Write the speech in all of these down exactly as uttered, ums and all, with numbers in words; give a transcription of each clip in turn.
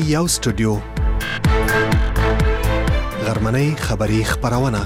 یو سټوډیو غرمنۍ خبری خبرونه.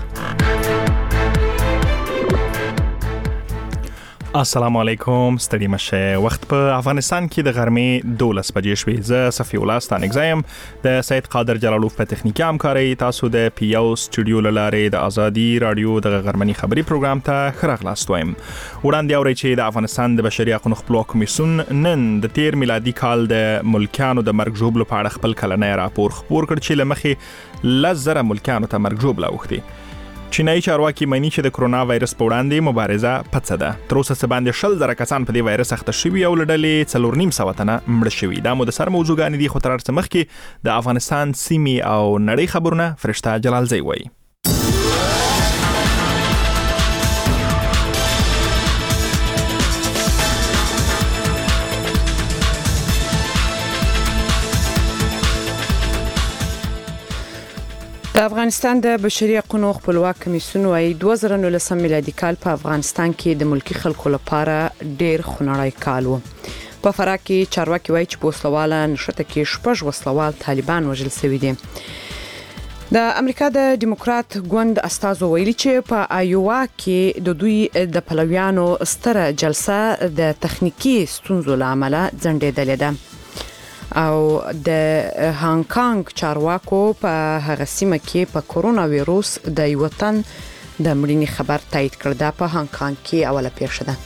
السلام علیکم، ستړي مشه. وخت په افغانستان کې د غرمې دولس بجې شوې. زه صفی الله ستانګزایم د سید قادر جلالوف په تخنیکی همکاري. تاسو د پیو سټوډیو لاره د ازادي رادیو د غرمنۍ خبری پروګرام ته خراغلاست وایم. وړاندې اورئ چې د افغانستان د بشري حقوقو خپلواک کمیسیون نن د تیر میلادي کال د ملکیانو د مرګ ژوبلو په اړه خپل کلنی راپور خپور کړ چې لمخې لزر ملکیانو ته مرګ ژوبله اوښتي. چینایي چارواکي مانی چې د کرونا وایرس په وړاندې مبارزه پڅه ده. تر اوسه څه باندې شل زره کسان په دې وایرس اخته شوي او لړلې څلور نیم سوه تنه مړه شوي. دا مو د سر موضوعګانې دي، خو تر هر څه مخکې د افغانستان سیمې او نړۍ خبرونه فرشته جلالزی وایي. د افغانستان د بشري حقوقو خپلواک کمیسیون وايي دوه زره نولسم میلادي کال په افغانستان کې د ملکی خلکو لپاره ډېر خونړی کال و. په فراه کې چارواکي وايي چې په وسلواله نشته کې شپږ وسلوال طالبان وژل شوي دي. د امریکا د دیموکرات ګوند استازو ویلي چې په آیووا کې د دوی د پلویانو ستره جلسه د تخنیکی ستونزو لامل ځنډېدلې ده او د هانګ کانګ چارواکو په هغه سیمه کې په کورونا وایروس د یو تن د مړینې خبر تایید کړ. دا په هانګ کانګ کې اوله پیښه ده.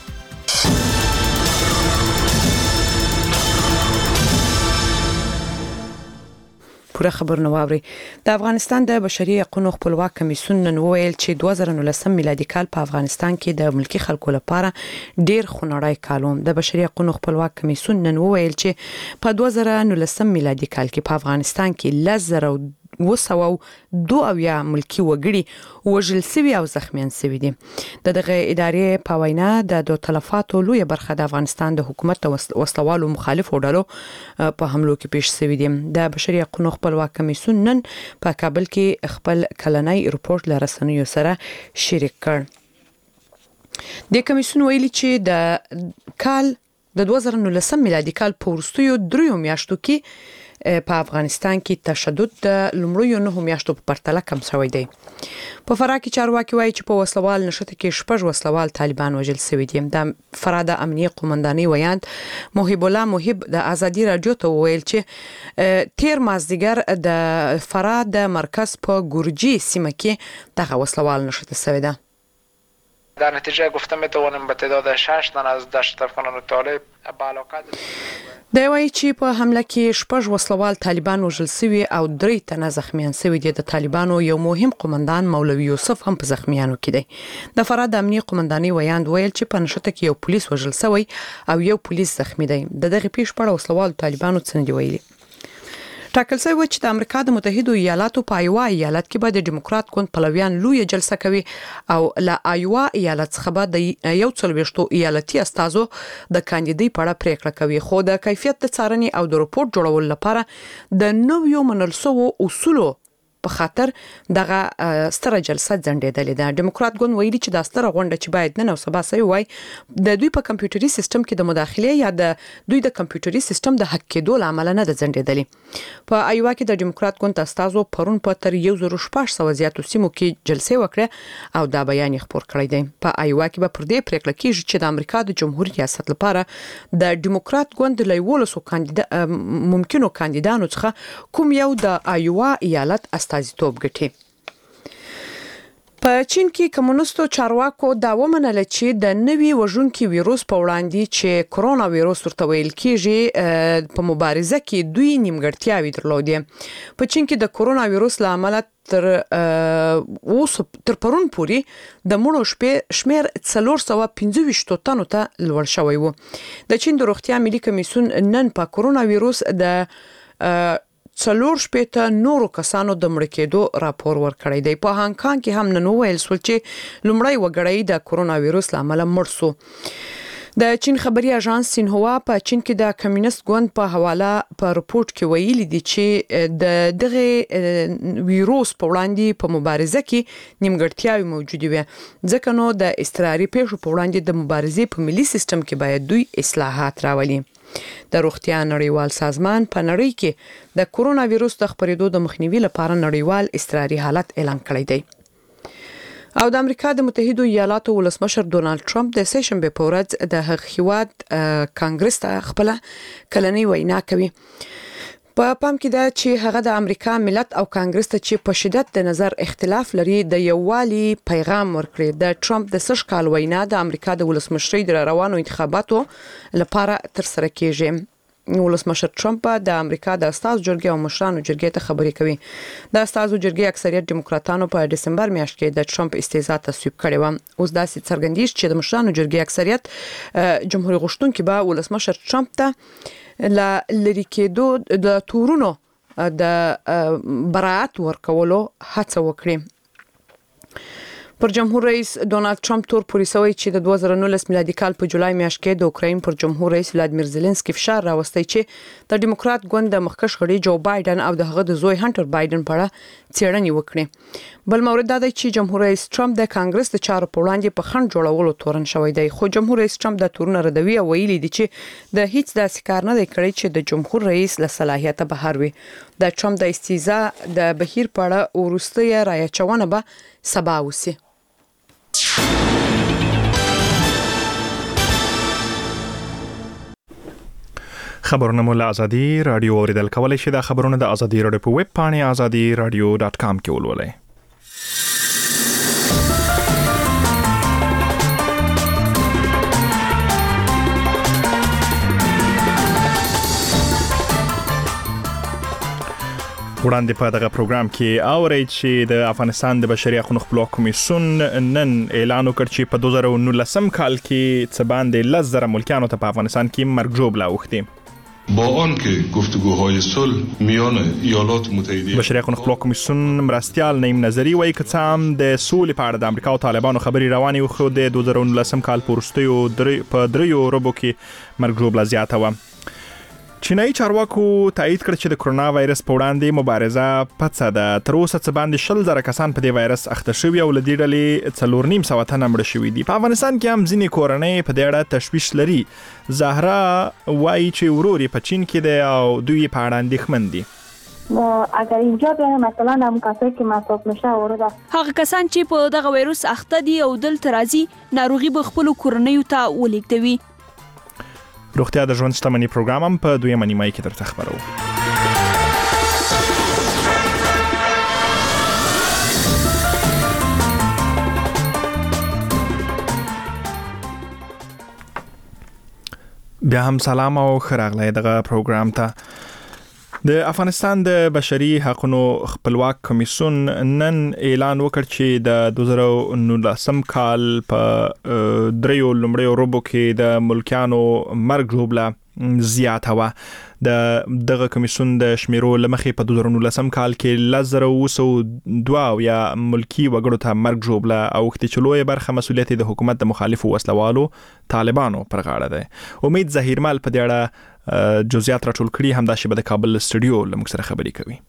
پوره خبر نو واوري. د افغانستان د بشري حقوقو خپلواک کمیسیون نن ویل چې دوه زره نولسم میلادي کال په افغانستان کې د ملکی خلکو لپاره ډیر خونړی کال و. د بشري حقوقو خپلواک کمیسیون نن ویل چې په دوه زره نولسم میلادي کال کې په افغانستان کې لزر او وسو دو اویا ملکی وګړي وژل شوي او زخمیان شوي دي. د دغه ادارې په وینا د دوه تلفاتو لوی برخه د افغانستان د حکومت وسلوالو مخالفو ډلو په حملو کې پیښ شوي دي. د بشري حقوقو خپلواک کمیسیون نن په کابل کې خپل کلنی رپورت لرسنیو سره شریک کړ. د کمیسیون ویلي چې د کال د دوه زره نولسم میلادي کال په وروستیو دریو میاشتو کې په افغانستان کې تشدد د لومړیو نه میاشتو په پرتله کم شوی دی. په فراه کې چارواکي وایي چې په وسلوال نشته کې شپږ وسلوال طالبان وژل شوي دي. د فراه د امنیه قومندانۍ ویاند محب الله محب د ازادي رادیو ته ویل چې تیر مازدیګر د فراه د مرکز په ګورجی سیمه کې دغه وسلوال نشته شوی ده. در نتیجه گفته میتوانیم به تعداد شش تن از دشت افغانان طالب به علاقه دی وایي چې په حمله کې شپږ وسلوال طالبان وژل شوي او درې تنه زخمیان شوي دي. د طالبانو یو مهم قومندان مولوي یوسف هم په زخمیانو کې دی. د فراه د امنیه قومندانۍ ویاند ویل چې په نشته کې یو پولیس وژل شوی او یو پولیس زخمی دی. د دغه پیښې په اړه وسلوال طالبانو څه نه دی ویلي. ټاکل شوی چې د امریکا د متحده ایالاتو په آیووا ایالت کې به د دیموکرات ګوند پلویان لوی جلسه کوي او له آیووا ایالت څخه به د یو څلوېښتو ایالتي استازو د کاندیدۍ په اړه پریکړه کوي. خو د کیفیت د څارنې او د رپورت جوړولو لپاره د نویو منل شویو اصولو په خاطر دغه ستره جلسه ځنډېدلې ده. دیموکرات ګوند ویلي چې د ستره غونډه چې باید نن او سبا سوي وای د دوی په کمپیوټري سیستم کې د مداخله یا د دوی د کمپیوټري سیستم د هک کېدو لامل نه ده ځنډېدلې. په آیووا کې د دیموکرات ګوند استازو پرون په تر یو زره شپږ سوه زیاتو سیمو کې جلسه وکړه او دا بیان خپور کړی دی. په آیووا کې به پر دې پریکړه کیږي چې د امریکا د جمهوریت ریاست لپاره د دیموکرات ګوند له یولسو کاندیدا ممکنو کاندیدانو څخه کوم یو د آیووا ایالت استازیتوب ګټي. په چین کې کمونستو چارواکو دا ومنله چې د نوي وژونکي وایروس په وړاندې چې کرونا وایروس ورته ویل کیږي په مبارزه کې دوی نیمګړتیاوې درلودې. په چین کې د کرونا وایروس لامل تر اوس تر پرون پورې د مړو شپې شمیر څلور سوه پنځه ویشت تنو ته لوړ شوی و. د چین د روغتیا ملي کمیسیون نن په کرونا وایروس د څلور شپېته نورو کسانو د مړ کېدو راپور ورکړی دی. په هانګ کانګ کې هم نن ویل شول چې لومړی وګړی د کرونا وایروس لامل مړ شو. د چین خبري اژانس سینهوا په چین کې د کمیونست ګوند په حواله په رپورت کې ویلي دي چې د دغه وایروس په وړاندې په مبارزه کې نیمګړتیاوې موجوده وي. ځکه نو د استراري پیښو په وړاندې د مبارزې په ملي سیستم کې باید دوی اصلاحات راولي. د روغتیا نړیوال سازمان په نړۍ کې د کورونا وایروس د خپرېدو د مخنیوي لپاره نړیوال اضطراري حالت اعلان کړی دی. او د امریکا د متحده ایالاتو ولسمشر ډونالد ټرمپ د سه شنبه په ورځ د هغ هیواد کانګرس ته خپل کلنۍ وینا کوي. په پام کې ده چې هغه د امریکا ملت او کانګرس ته چې په شدت د نظر اختلاف لري د یووالي پیغام ورکړي. د ټرمپ د سش کال وینا د امریکا د ولسمشرۍ د روانو انتخاباتو لپاره تر سره کیږي. ولسمشر ټرمپ د امریکا د استازو جرګې او مشرانو جرګې ته خبرې کوي. د استازو جرګې اکثریت دیموکراتانو په دسمبر میاشت کې د ټرمپ استیزا تصویب کړی و. اوس داسې څرګندیږي چې د مشرانو جرګې اکثریت جمهوریت غوښتونکي به ولسمشر ټرمپ ته لا لری کېدو د تورونو د برائت ورکولو هڅه وکړي. پر جمهور رئیس ډونالد ټرمپ تور پولیسوي چې د دوه زره نولس میلادي کال په جولای میاشت کې د اوکراین پر جمهور رئیس ولادیمیر زيلنسکي فشار راوستي چې د ډیموکرات ګوند د مخکښ غړي جو بایدن او د هغه د زوی هانټر بایدن په اړه څېړنې وکړي. بل مورد دا دی چې جمهور رئیس ټرمپ د کانګرس د چارو په وړاندې په خند جوړولو تورن شوی دی. خو جمهور رئیس ټرمپ د تورن ردوي او ویلي دی چې د هیڅ داسې کار نه دی کړی چې د جمهور رئیس له صلاحیته بهر وي. د ټرمپ د استیزا د بهیر په اړه ورسته راي چونه به سبا وسی. خبرونه مو له ازادي رادیو اوریدل کولای شي. د خبرونه د ازادي رادیو په ویب پاڼه ازادي رادیو ډاټ کام کې ولولئ. وړاندې په دغه پروګرام کې اورئ چې د افغانستان د بشري حقوقو خپلواک کمیسیون نن اعلان وکړ چې په دوه زره نولس کال کې څه باندې لس زره ملکیانو ته په افغانستان کې مرګ ژوبله اوښتې. با آنکه گفتگوهای صلح میان ایالات متحده بشري حقوقو خپلواک کمیسیون مرستیال نعیم نظری وایي که څه هم د سولې په اړه د امریکا او طالبانو خبرې روانې وي خو د دوه زره نولس کال په وروستیو په دریو ربعو کې مرګ ژوبله زیاته وه. چینایي چارواکو تایید کړ چې د کرونا وایرس په وړاندې مبارزه پڅه ده. تر اوسه څه باندې شل زره کسان په دې وایرس اخته شوي او له دې ډلې څلور نیم سوه تنه مړه شوي دي. په افغانستان کې هم ځینې کورنۍ په دې اړه تشویش لري. زهرا وایي چې ورور یې په چین کې دی او دوی په اړه اندېښمن دي. اگر اینجا بیایم مثلا هم کسایی که مصاب میشه ورده هغه کسان چې په دغه وایروس اخته دي او دلته راځي ناروغي به خپل کورنۍ ته ولېږدوي. روغتیا د ژوند شتمنۍ پروګرام هم په دویمه نیمایي کې درته خبرو. بیا هم سلام او ښه راغلی دغه پروګرام ته. د افغانستان د بشري حقوقو خپلواک کمیسیون نن اعلان وکړ چې د دوه زره نولس کال په دریو لومړیو ربعو کې د ملکیانو مرګ ژوبله زیاته وه. د دغه کمیسیون د شمیرو لمخې په دوه زره نولس کال کې لس زره اوه سوه دوه یا ملکی وګړو ته مرګ ژوبله اوښتې چې لویه برخه مسؤلیت د حکومت د مخالفو وسلوالو طالبانو پر غاړه دی. امید ظهیرمل په دې اړه جزئیات راټول کړي. همدا شی به د کابل سټوډیو له موږ سره خبرې کوي.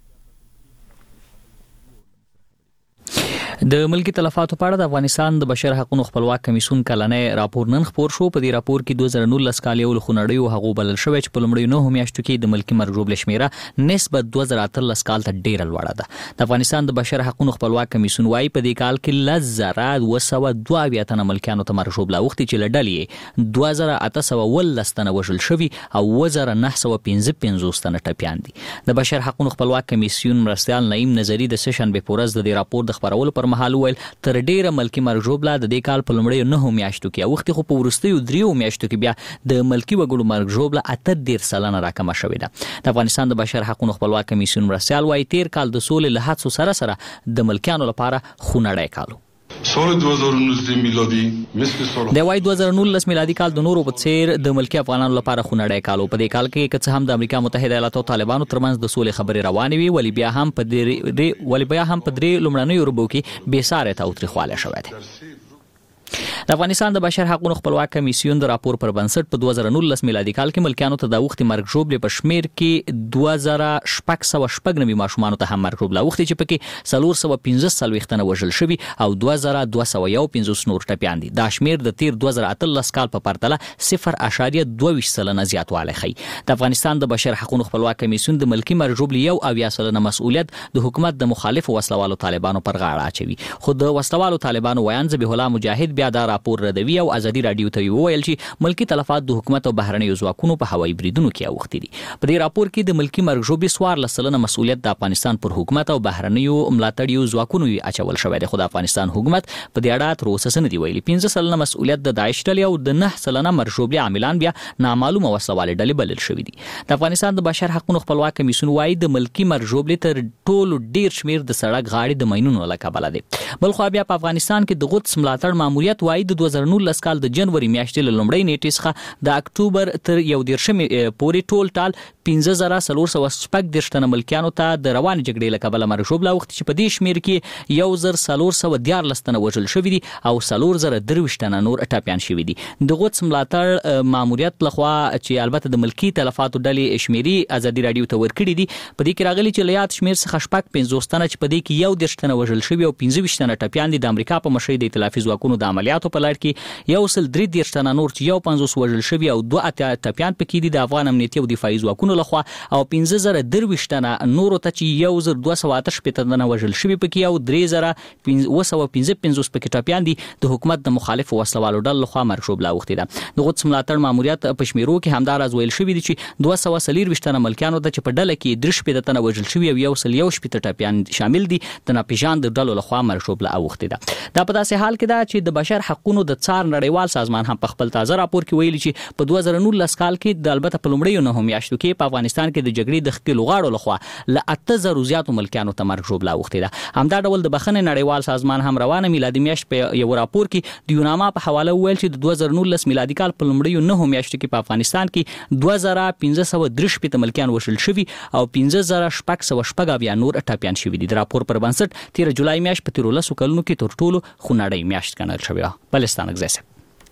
د ملکی تلفاتو په اړه د افغانستان د بشر حقوقو خپلواک کمیسیون کلنی راپور نن خپور شو. په دې راپور کې دوه زره نولس کال یو خونړیو هغو بلل شوی چې په لومړیو نهو میاشتو کې د ملکی مرګ ژوبلې شمیره نسبت دوه زره اتلس کال ته ډیره لوړه ده. د افغانستان د بشر حقوقو خپلواک کمیسیون وايي په دې کال کې لس زره دوه سوه دوه اویا تنه ملکیانو ته مرګ ژوبله اوښتې چې له ډلې دوه زره اته سوه اوولس تنه وژل شوي او اووه زره نهه سوه پنځه پنځوس تنه ټپیان دي. د بشر حقوقو خپلواک کمیسیون مرستیال نعیم نظری د سه شنبې په ورځ د دې راپور د خپرولو پر مهال وویل تر ډیره ملکی مرګ ژوبله د دې کال په لومړیو نهو میاشتو کې اوښتې خو په وروستیو دریو میاشتو کې بیا د ملکی وګړو مرګ ژوبله اته دېرش سلنه راکمه شوې ده. د افغانستان د بشر حقوقو خپلواک کمیسیون مرستیال وايي تیر کال د سولې له هڅو سره سره د ملکیانو لپاره خونړی کال و. سال دوه زره نوزده میلادي مثل سال د وای دوه زره نولس میلادي کال د نورو په څیر د ملکی افغانانو لپاره خونړی کال و. په دې کال کې که څه هم د امریکا متحده ایالاتو او طالبانو ترمنځ د سولې خبرې روانې وي ولی بیا هم په دې ولی بیا هم په درې لومړنیو ربعو کې بې ساري تاوتریخوالی شوی دی. د افغانستان د بشر حقوقو خپلواک کمیسیون د راپور پر بنسټ په دوه زره نولس میلادي کال کې ملکیانو ته د وخت مرګ ژوبلې په شمیر کې دوه زره شپږ سوه شپږ نوي ماشومان ته هم مرګ ژوبله وخت چې پکې څلور سوه پنځه څلوېښت تنه وژل شوي او دوه زره دوه سوه یو پنځوس نور ټپیان دي. دا شمیر د تیر دوه زره اتلس کال په پرتله صفر اشاریه دوه ویشت سلنه زیاتوالی ښیي. د افغانستان د بشر حقوقو خپلواک کمیسیون د ملکی مرګ ژوبلې یو اویا سلنه مسؤلیت د حکومت د مخالفو وسلوالو طالبانو پر غاړه اچوي. خو د وسلوالو طالبانو ویان ذبیح الله مجاهد بیا دا راپور ردوي او ازادي رادیو ته وویل چې ملکی تلفات د حکومت او بهرنیو ځواکونو په هوایي بریدونو کې اوښتي دي. په دې راپور کې د ملکی مرګ ژوبلې څوارلس سلنه مسؤلیت د افغانستان پر حکومت او بهرنیو ملاتړیو ځواکونو اچول شوی دی. خو د افغانستان حکومت په دې اړه تر اوسه څه نه دي ویلي. پنځه سلنه مسؤلیت د داعش ډلې او د نه سلنه مرګ ژوبلې عاملان بیا نامعلومه وسلوالې ډلې بلل شوي دي. د افغانستان د بشر حقوقو خپلواک کمیسیون وايي د ملکی مرګ ژوبلې تر ټولو ډیر شمیر د سړک غاړې د ماینونو له کبله دی. بل خو بیا په افغانستان کې د قدس ملاتړ ماموریت وايي د دوه زره نولس کال د جنوري میاشتې له لومړۍ نیټې څخه د اکتوبر تر یو دېرشمې پورې ټول ټال پنځه زره څلور سوه شپږ دېرش تنه ملکیانو ته د روانې جګړې له کبله مرګ ژوبله اوښتې چې په دې شمېر کې یو زر څلور سوه دیارلس تنه وژل شوي دي او څلور زره درویشت تنه نور ټپیان شوي دي. د قدس ملاتړ ماموریت لخوا چې البته د ملکي تلفاتو ډلې شمېري ازادي رادیو ته ورکړي دي په دې کې راغلي چې له یاد شمېر څخه شپږ پنځوس تنه چې په دې کې یو دېرش تنه وژل شوي او پنځه ویشت تنه ټپیان دي د امریکا په مشرۍ د ائتلافي ځواکونو د عملیاتو په لړ کې یو سل درې دېرش تنه نور چې یو پنځوس وژل شوي او دوه اتیا ټپیان پکې دي د افغان امنیتي او دفاعي ځواکونو لخوا او پنځه زره درویشت تنه نورو ته چې یو زر دوه سوه اته شپېته تنه وژل شوي پکې او درې زره اوه سوه پنځه پنځوس پکې ټپیان دي د حکومت د مخالفو وسلوالو ډلو لخوا مرګ ژوبله اوښتې ده. د قدس ملاتړ ماموریت په شمیرو کې همداراز ویل شوي دي چې دوه سوه څلېرویشت تنه ملکیانو ته چې په ډله کې درې شپېته تنه وژل شوي او یو سل یو شپېته ټپیان شامل دي د ناپېژاندو ډلو لخوا مرګ ژوبله اوښتې ده. دا په داسې حال کې ده چې د بشر حقوقو د څار نړیوال سازمان هم په خپل تازه راپور کې ویلي چې په دوه زره نولس کال کې د البته په لومړیو نهو میاشتو کې په افغانستان کې د جګړې د ښکېلو غاړو لخوا له اته زرو زیاتو ملکیانو ته مرګ ژوبله اوښتې ده. همدا ډول د بخښنې نړیوال سازمان هم روانه میلادي میاشت په یو راپور کې د یوناما په حواله وویل چې د دوه زره نولس میلادي کال په لومړیو نهو میاشتو کې په افغانستان کې دوه زره پنځه سوه درې شپېته ملکیان وژل شوي او پنځه زره شپږ سوه شپږ اویا نور ټپیان شوي دي. د راپور پر بنسټ تېره جولای میاشت په تېرو لسو کلونو کې تر ټولو خونړۍ میاشت ګڼل شوې وه. بلستان اګزی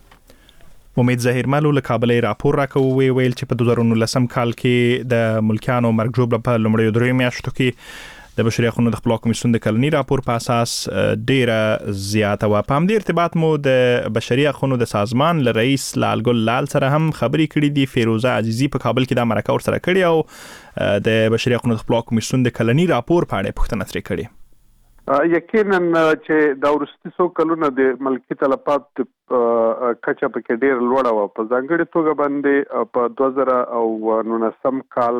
امید ظاهرملو له کابل راپور راکوي ویل چې په دوه زره نولسم کال کې د ملکیانو مرګ ژوبله په لومړیو دریو میاشتو کې د بشري حقوقو د خپلواک کمیسیون د کلني راپور په اساس ډیره زیاته و. په همدې ارتباط مو د بشري حقوقو د سازمان له رئیس لالګل لال سره هم خبرې کړې دي. فیروزه عزیزی په کابل کې د مرکه ور سره کړې او د بشري حقوقو د خپلواک کمیسیون د کلني راپور په اړه پوښتنه ترې کړې. یقینا چې د ورستي څو کلونو د ملکی تلفات کچه پکې ډیر لوړه و. په ځانګړي توګه باندې په دوه زره او نولسم کال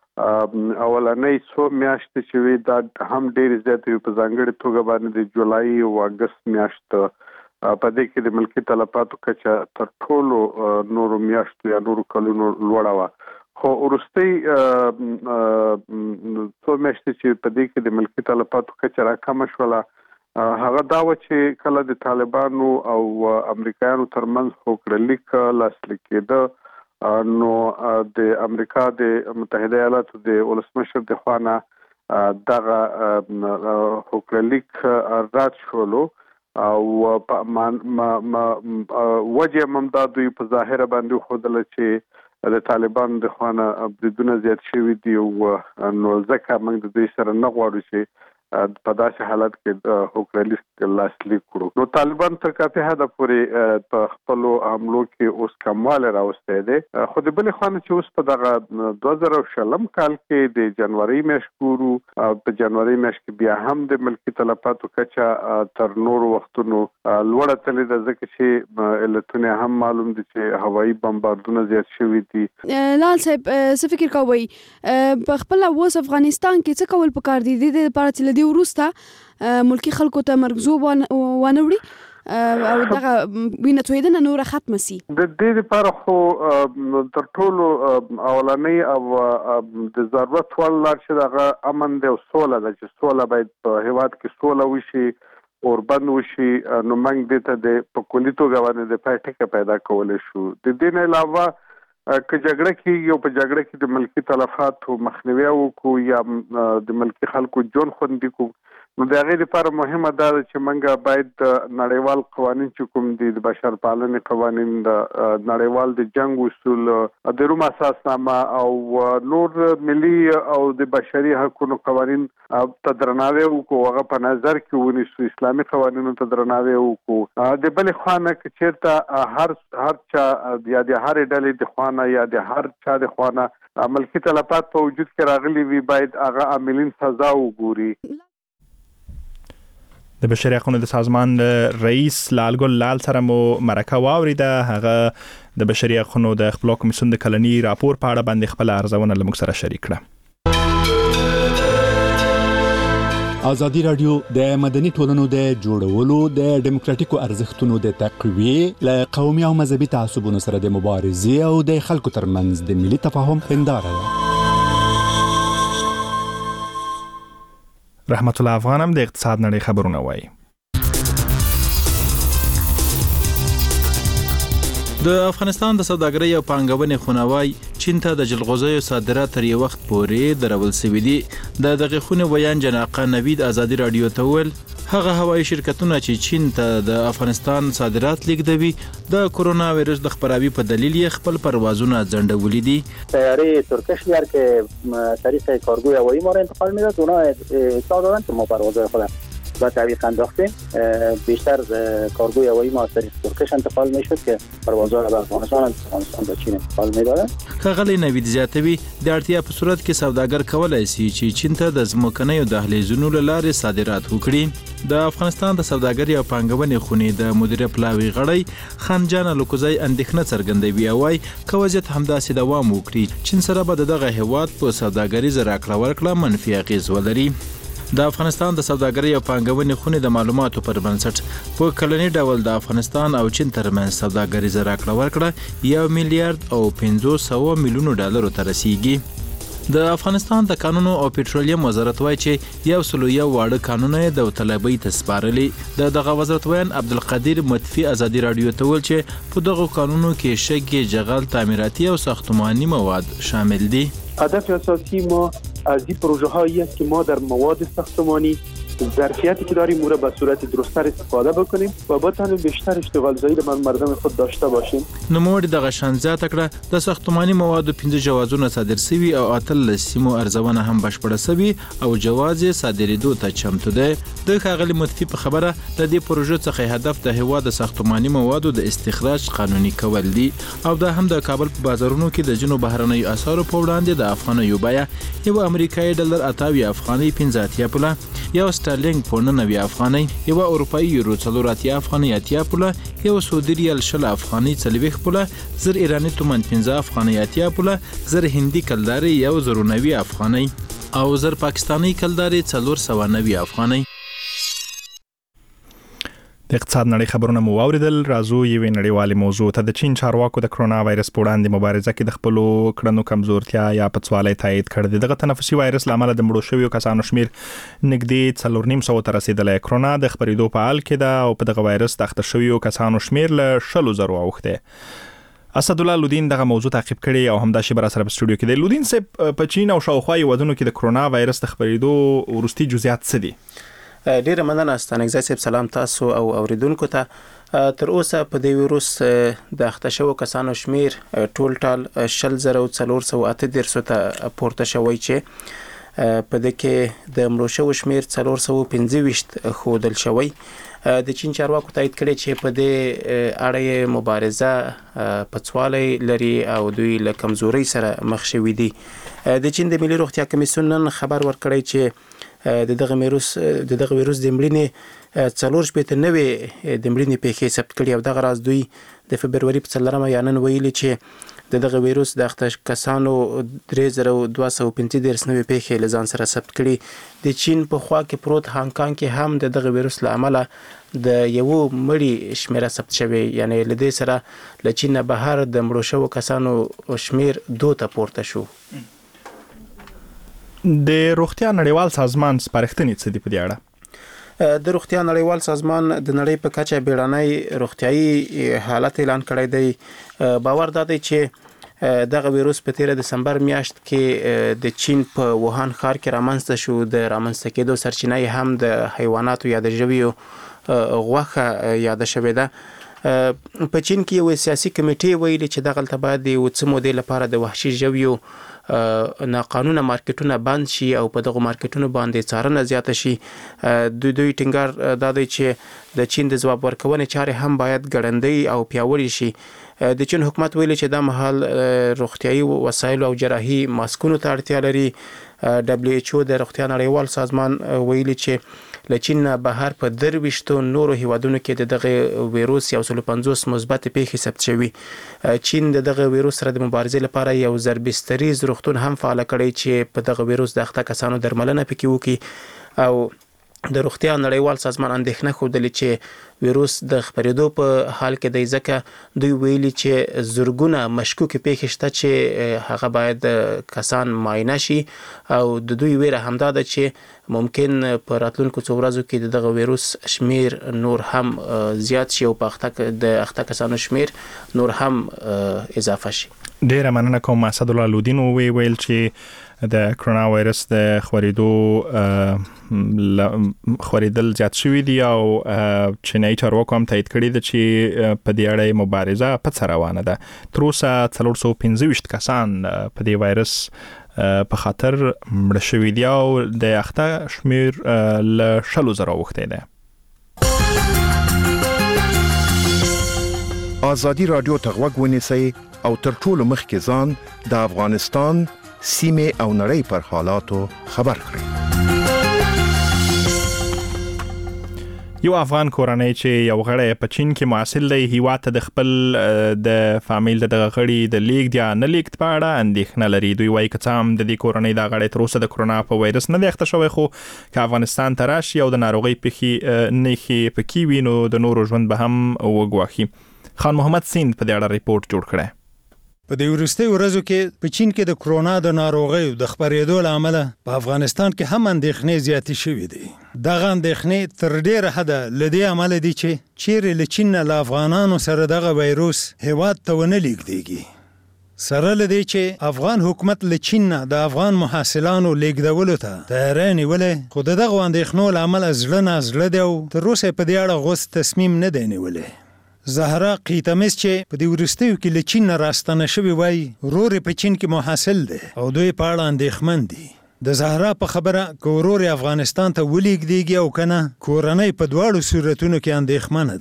اولنۍ څو میاشتې چې وي دا هم ډیر زیات وي. په ځانګړي توګه باندې د جولای او اګست میاشت په دې کې د ملکی تلفاتو کچه تر ټولو نورو میاشتو یا نورو کلونو لوړه و. خو ورستي څو میاشتې چې په دې کې د ملکی تلفاتو کچه راکمه شوله هغه دا و چې کله د طالبانو او امریکایانو ترمنځ هوکړلیک لاسلیک کېده نو د امریکا د متحده ایالاتو د ولسمشر د خوا نه دغه هوکړلیک رد شولو او وجه همدا دوی په ظاهره باندې ښودله چې د طالبانو د خوا نه بریدونه زیات شوي دي نو ځکه موږ د دوی سره نه غواړو چې په داسې حالت کې د هوکړلیک لاسلیک کړو. نو طالبان تر کافي حده پورې په خپلو حملو کې اوس کموالی راوستی دی. خو د بلې خوا نه چې اوس په دغه دوه زره شلم کال کې د جنورۍ میاشت ګورو په جنورۍ میاشت کې بیا هم د ملکي تلفاتو کچه تر نورو وختونو لوړه تللې ده ځکه چې علتونه هم معلوم دي چې هوایي بمباردونه زیات شوي دي. لال صاحب څه فکر کوئ په خپله اوس افغانستان کې څه کول پکار دي د دې لپاره چې دې وروسته ملکی خلکو ته مرګ ژوب ونه وړي او دغه وینه تویدنه نوره ختمه سي؟ د دې لپاره خو تر ټولو اولنۍ او د ضرورت وړ لار چې دغه امن دی او سوله ده چې سوله باید په هېواد کې سوله وشي اوربند وشي نو موږ دې ته د په کلي توګه باندې د پای ټکه پیدا کولی شو. د دې نه علاوه که جګړه کېږي او په جګړه کې د ملکي تلفاتو مخنیوی وکړو یا د ملکي خلکو ژوند خوندي کړو نو د هغې لپاره مهمه دا ده چې موږ باید نړیوال قوانین چې کوم دي د بشر پالنې قوانین د نړیوال د جنگ اصول د روم اساسنامه او نور ملي او د بشري حقوقو قوانین ته درناوی وکړو، هغه په نظر کې ونیسو، اسلامي قوانینو ته درناوی وکړو. د بلې خوا نه که چېرته هر هر چا یا د هرې ډلې د خوا نه یا د هر چا د خوا نه ملکي تلفات په وجود کې راغلي وي، باید هغه عاملین سزا وګوري. د بشري حقوقو د سازمان رئیس لالګل لال سره مو مرکه واوریده. هغه د بشري حقوقو د خپلواک کمیسیون د کلنی راپور په اړه باندې خپل ارزونه لموږ سره شریک کړه. ازادي رادیو د مدني ټولنو د جوړولو د ډیموکراتیکو ارزښتونو د تقویې له قومي او مذهبي تعصبونو سره د مبارزې او د خلکو ترمنځ د ملي تفاهم هنداره ده. رحمت الله افغانم د اقتصاد نړۍ خبرونه وایي. د افغانستان د سوداګرۍ او پانګونې خونوای چین ته د جلغوزیو صادرات تر یو وخت پورې درول شوي دي. د دغه خونې بیان جناقه نوید ازادي رادیو ته ویل هغه هوایي شرکتونه چې چین ته د افغانستان صادرات لیږدوي د کرونا وایرس د خپراوي په دلیل یې خپل پروازونه ځنډولي دي. طیاره ترکش اگر که طریق کارگوی هوایی ما را انتقال میداد، اونا اطلاع دادن که ما پروازهای خود با تعویق انداختیم. بیشتر کارگوی هوایی ما از طریق ترکش انتقال میشد که پروازها را به افغانستان افغانستان به چین انتقال میدادن. ښاغلی نوید زیاتوي د اړتیا په صورت کې سوداګر کولای شي چې چین ته د ځمکنیو دهلیزونو له لارې صادرات وکړي. د افغانستان د سوداګرۍ او پانګونې خونې د مدیره پلاوي غړی خانجان لوکوزی اندېښنه څرګندوي او وايي که وضعیت همداسې دوام وکړي چین سره به د دغه هیواد په سوداګریزه راکړه ورکړه منفي اغېز ولري. د افغانستان د سوداګرۍ او پانګونې خونې د معلوماتو پر بنسټ په کلني ډول د افغانستان او چین ترمنځ سوداګریزه راکړه ورکړه یو میلیارډ او پنځوس سوه میلیونو ډالرو ته رسیږي. د افغانستان د کانونو او پټرولیم وزارت وایي چې یو سلو یو واړه کانونه یې داوطلبۍ ته سپارلي. د دغه وزارت ویان عبدالقدیر مطفي ازادي رادیو ته ویل چې په دغو کانونو کې شګې، جغل، تعمیراتي او ساختماني مواد شامل دي. هدف اساسی ما از این پروژه هایی است که ما در مواد ساختمانی ظرفیتی که داریم او را به صورت درست‌تر استفاده بکنیم و بتونیم بیشتر اشتغال زایی در مردم خود داشته باشیم. نوموړي دغه شان زیاته کړه د ساختماني موادو پنځه جوازونه صادر شوي او اتلس سیمو ارزونه هم بشپړه شوي او جواز یې صادرېدو ته چمتو دی. د ښاغلي مطفي په خبره د دې پروژې څخه هدف د هیواد د ساختماني موادو د استخراج قانوني کول دي او دا هم د کابل په بازارونو کې د جنوب بهرنیو اسعارو په وړاندې د افغانیو بیه یو امریکایي ډالر اتاوي افغاني پنځه اتیا پوله، یو سترلینګ پونډ نوي افغاني، یو اروپایي یورو څلور اتیا افغاني اتیا پوله، یو سعودي ریال شل افغاني څلوېښت پوله، زر ایراني تومن پنځه افغاني اتیا پوله، زر هندي کلداري یو زر نوي افغاني او زر پاکستاني کلداري څلور سوه نوي افغاني. د اقتصاد نړۍ خبرونه مو واوریدل. راځو یوې نړیوالې موضوع ته. د چین چارواکو د کرونا وایرس په وړاندې مبارزه کې د خپلو کړنو کمزورتیا یا پڅوالی تایید کړ دی. دغه تنفسي وایرس له امله د مړو شویو کسانو شمیر نږدې څلور نیم سوه ته رسیدلی. کرونا د خپرېدو په حال کې ده او په دغه وایرس د اخته شویو کسانو شمیر له شلو زرو اوښتی. اسدالله لودین دغه موضوع تعقیب کړي او همدا شی بر سره په سټوډیو کې دی. لودین صاحب، په چین او شاوخوا هیوادونو کې د کرونا وایرس د خپرېدو وروستي جزئیات څه دي؟ ډیره مننه ستانګزی صاحب. سلام تاسو او اوریدونکو ته. تر اوسه په دې ویروس د اخته شوو کسانو شمیر ټول ټال شل زره او څلور سوه اته دېرش ته پورته شوی چې په دې کې د مړو شوو شمیر څلور سوه پنځه ویشت ښودل شوی. د چین چارواکو تایید کړی چې په دې اړه مبارزه پڅوالی لري او دوی له کمزورۍ سره مخ شوي دي. د چین د ملي روغتیا کمیسیون نن خبر ورکړی چې د دغه ویروس د دغه ویروس د مړینې څلور شپېته نوې د مړینې پیښې ثبت کړي او دغه راز دوی د فبروري په څلورمه یا نن ویلي چې د دغه ویروس د اخته کسانو درې زره دوه سوه پنځه دېرش نوې پیښې له ځان سره ثبت کړي. د چین په خوا کې پروت هانګ کانګ کې هم د دغه ویروس له امله د یو مړي شمیره ثبت شوی، یعنی له دې سره له چین نه بهر د مړو شوو کسانو شمیر دو ته پورته شو. د روغتیا نړیوال سازمان سپارښتنې څه دي په دې اړه؟ د روغتیا نړیوال سازمان د نړۍ په کچه بیړنی روغتیايي حالت اعلان کړی دی. باور دا دی چې دغه وایروس په تیر دسمبر میاشت کې د چین په ووهان ښار کې رامنځته شو. د رامنځته کېدو سرچینه یې هم د حیواناتو یا د ژویو غوښه یاده شوې ده. په چین کې یو سیاسي کمیټې ویلي چې دغلته باید د یو څه مودې لپاره د وحشي ژویو ناقانونه مارکیټونه بند شي او په دغه مارکیټونو باندې څارنه زیاته شي. دوی دوی ټینګار دا دی چې د چین د ځواب ورکونې چارې هم باید ګړندۍ او پیاوړې شي. د چین حکومت ویلي چې دا مهال روغتیايي وسایل او جراحي ماسکونو ته اړتیا لري. دبليو ایچ او د روغتیا نړیوال سازمان ویلي چې له چین نه بهر په درويشتو نورو هیوادونو کې د دغه وایروس یو سل پنځوس مثبت پیښې ثبت شوي. چین د دغه وایروس سره د مبارزې لپاره یو ضربستریز روغتون هم فعال کړی چې په دغه وایروس د اخته کسانو درملنه پکې وکړي. او د روغتیا نړیوال سازمان اندېښنه خوده چې وایروس د خپرېدو په حال کې دی، ځکه دوی ویلي چې زرګونه مشکوک پیښې شته چې هغه باید کسان معاینه شي. او د دوی ویره همدا ده چې ممکن په راتلونکو څو ورځو کې دغه وایروس شمیر نور هم زیات شي او په اخته د اخته کسانو شمیر نور هم اضافه شي. ډیره مننه کوم. اسد الله لودین وی ویل چې د کرونا وایرس د خورېدو خورېدل زیات شوي دي او چینایي چارواکو هم تایید کړي ده چې په دې اړه مبارزه په څه روانه ده. تر اوسه څلور سوه پنځه ویشت کسان په دې وایرس په خاطر مړه شوي دي او د اخته شمیر له شلو زره اوښتی دی. ازادي رادیو ته غوږ ونیسئ او تر ټولو مخکې ځان د افغانستان سیمه او نړۍ پر حالاتو خبر کړئ. یو افغان کورنۍ چې یو غړی په چین کې محصل دی، هیواد ته د خپل د فامیل د دغه غړي د لیږد یا نه لیږد په اړه اندېښنه لري. دوی وایي که څه هم د دې کورنۍ دا غړی تر اوسه د کرونا په وایرس نه دی اخته شوی، خو که افغانستان ته راشي او د ناروغۍ پېښې نښې پکې وي نو د نورو ژوند به هم وګواښي. خان محمد سیند په دې اړه ریپورت جوړ کړی. په دې وروستیو ورځو کې په چین کې د کرونا د ناروغیو د خپرېدو له امله په افغانستان کې هم اندېښنې زیاتې شوې دي. دغه اندېښنې تر ډېره حده له دې امله دي چې چیرې له چین نه له افغانانو سره دغه وایروس هېواد ته ونه لیږدېږي. سره له دې چې افغان حکومت له چین نه د افغان محصلانو لیږدولو ته تیاری نیولې، خو د دغو اندېښنو له امله زړه نازړه دی او تر اوسه په دې اړه غوڅ تصمیم نه دی نیولی. زهرا قیتمس چې په دې وروستیو کې له چین نه راستنه شوې وایي ورور په چین کې محصل دی او دوی په اړه اندېښمن دي. د زهرا په خبره که ورور افغانستان ته ولیږدېږي او که نه، کورنۍ په دواړو صورتونو کې اندېښمنه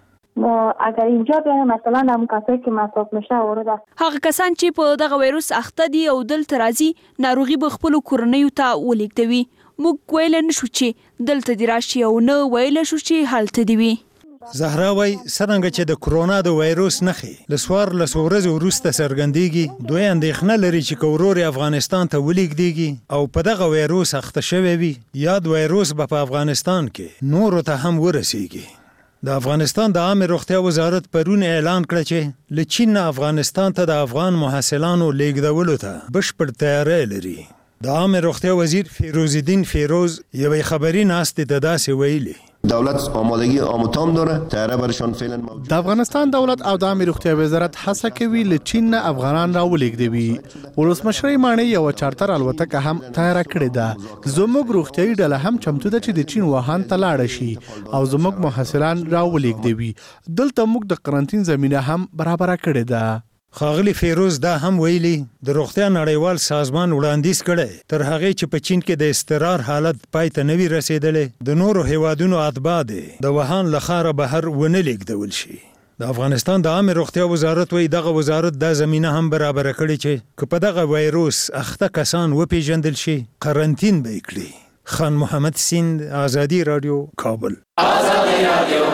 ده. اگر اینجا بیایم مثلا هم کسایی که مصاب میشه ورود هغه کسان چې په دغه وایروس اخته دي او دلته راځي ناروغي به خپل کورنۍ ته ولېږدوي. موږ ویل نشو چې دلته دی راشي او نه ویل شو چې هلته دی وي. زهرا وای څرنګه چې د کرونا د وایروس نښې له څوارلسو ورځو وروسته څرګندېږي، دوی اندېښنه لري چې که ورور افغانستان ته ولیږدېږي او په دغه وایروس اخته شوی وي، یا د وایروس به په افغانستان کې نورو ته هم ورسیږي. د افغانستان د عامه روغتیا وزارت پرون اعلان کړ چې له چین نه افغانستان ته د افغان محصلانو لیږدولو ته بشپړ تیاری لري. د عامه روغتیا وزیر فیروز الدین فیروز یوې خبري ناستې ته داسې ویلي: دولت آمادگی آموتام داره، تیاره برشان فعلا موجود. د افغانستان دولت او د عامه روغتیا وزارت هڅه کوي له چین نه افغانان راولېږدوي. ولسمشر مانی یو چارتر الوتکه هم تیار کړې ده. زموږ روغتیايي ډله هم چمتو ده چې د چین ووهان ته لاړ شي او زموږ محصلان راولېږدوي. دلته موږ د قرنطین زمینه هم برابر کړې ده. ښاغلي فیروز دا هم ویلي د روغتیا نړیوال سازمان وړاندیز کړی تر هغې چې په چین کې د اضطرار حالت پای ته نه وي رسېدلی، د نورو هیوادونو اتباع دې د ووهان له ښاره بهر ونه لیږدول شي. د افغانستان د عامه روغتیا وزارت وایي دغه وزارت دا زمینه هم برابره کړې چې که په دغه وایروس اخته کسان وپېژندل شي، قرنطین به یې کړي. خان محمد سیند، ازادي رادیو، کابل. ازادي رادیو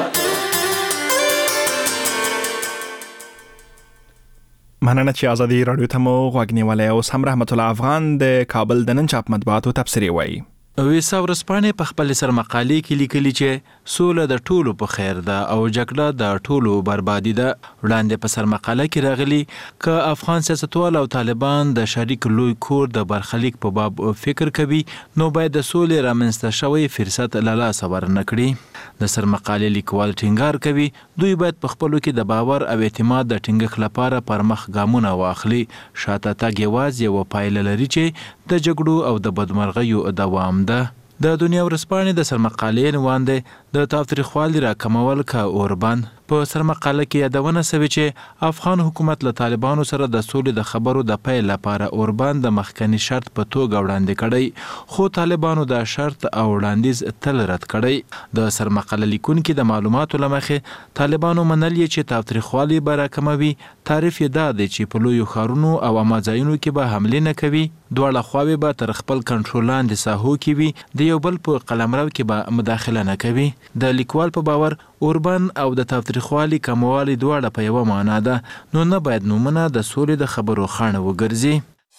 مننه چې ازادي رادیو ته مو غوږ نیولی. اوس هم رحمت الله افغان د کابل د نن چاپ مطبوعاتو تبصرې وایي. ویسا ورځپاڼې په خپل سر مقالې کې لیکلي چې سوله د ټولو په خیر ده او جګړه د ټولو بربادي ده. وړاندې په سر مقاله کې راغلي ک افغان سیاستوال او طالبان د شریک لوی کور د برخلیک په باب فکر کوي نو باید د سولې رامنځته شوی فرصت له لاسه ورنکړي. د سر مقالې لیکوال ټینګار کوي دوی باید په خپلو کې د باور او اعتماد د ټینګښت لپاره پر مخ ګامونه واخلي. شاته تګ یوازې یوه پایله لري چې د جګړو او د بدمرغیو دوام ده. د دنیا ورځپاڼې د سرمقالې عنوان دی د تاوتریخوالي راکمول که اوربند. په سرمقاله کې یادونه شوې چې افغان حکومت له طالبانو سره د سولې د خبرو د پیل لپاره اوربند د مخکنی شرط په توګه وړاندې کړی خو طالبانو دا شرط او وړاندیز تل رد کړی. د سرمقاله لیکونکي د معلوماتو له مخې طالبانو منل چې تاوتریخوالي به راکموي. تعریف یې دا دی چې په لویو ښارونو او عامه ځایونو کې به حملې نه کوي. دواړه خواوې به تر خپل کنټرول لاندې ساحو کې وي. د یو بل په قلمرو کې به مداخله نه کوي. د لیکوال په باور اوربند او د تاوتریخوالي کموالی دواړه په یوه معنا ده نو نه باید نومونه د سولې د خبرو خاڼه وګرځي.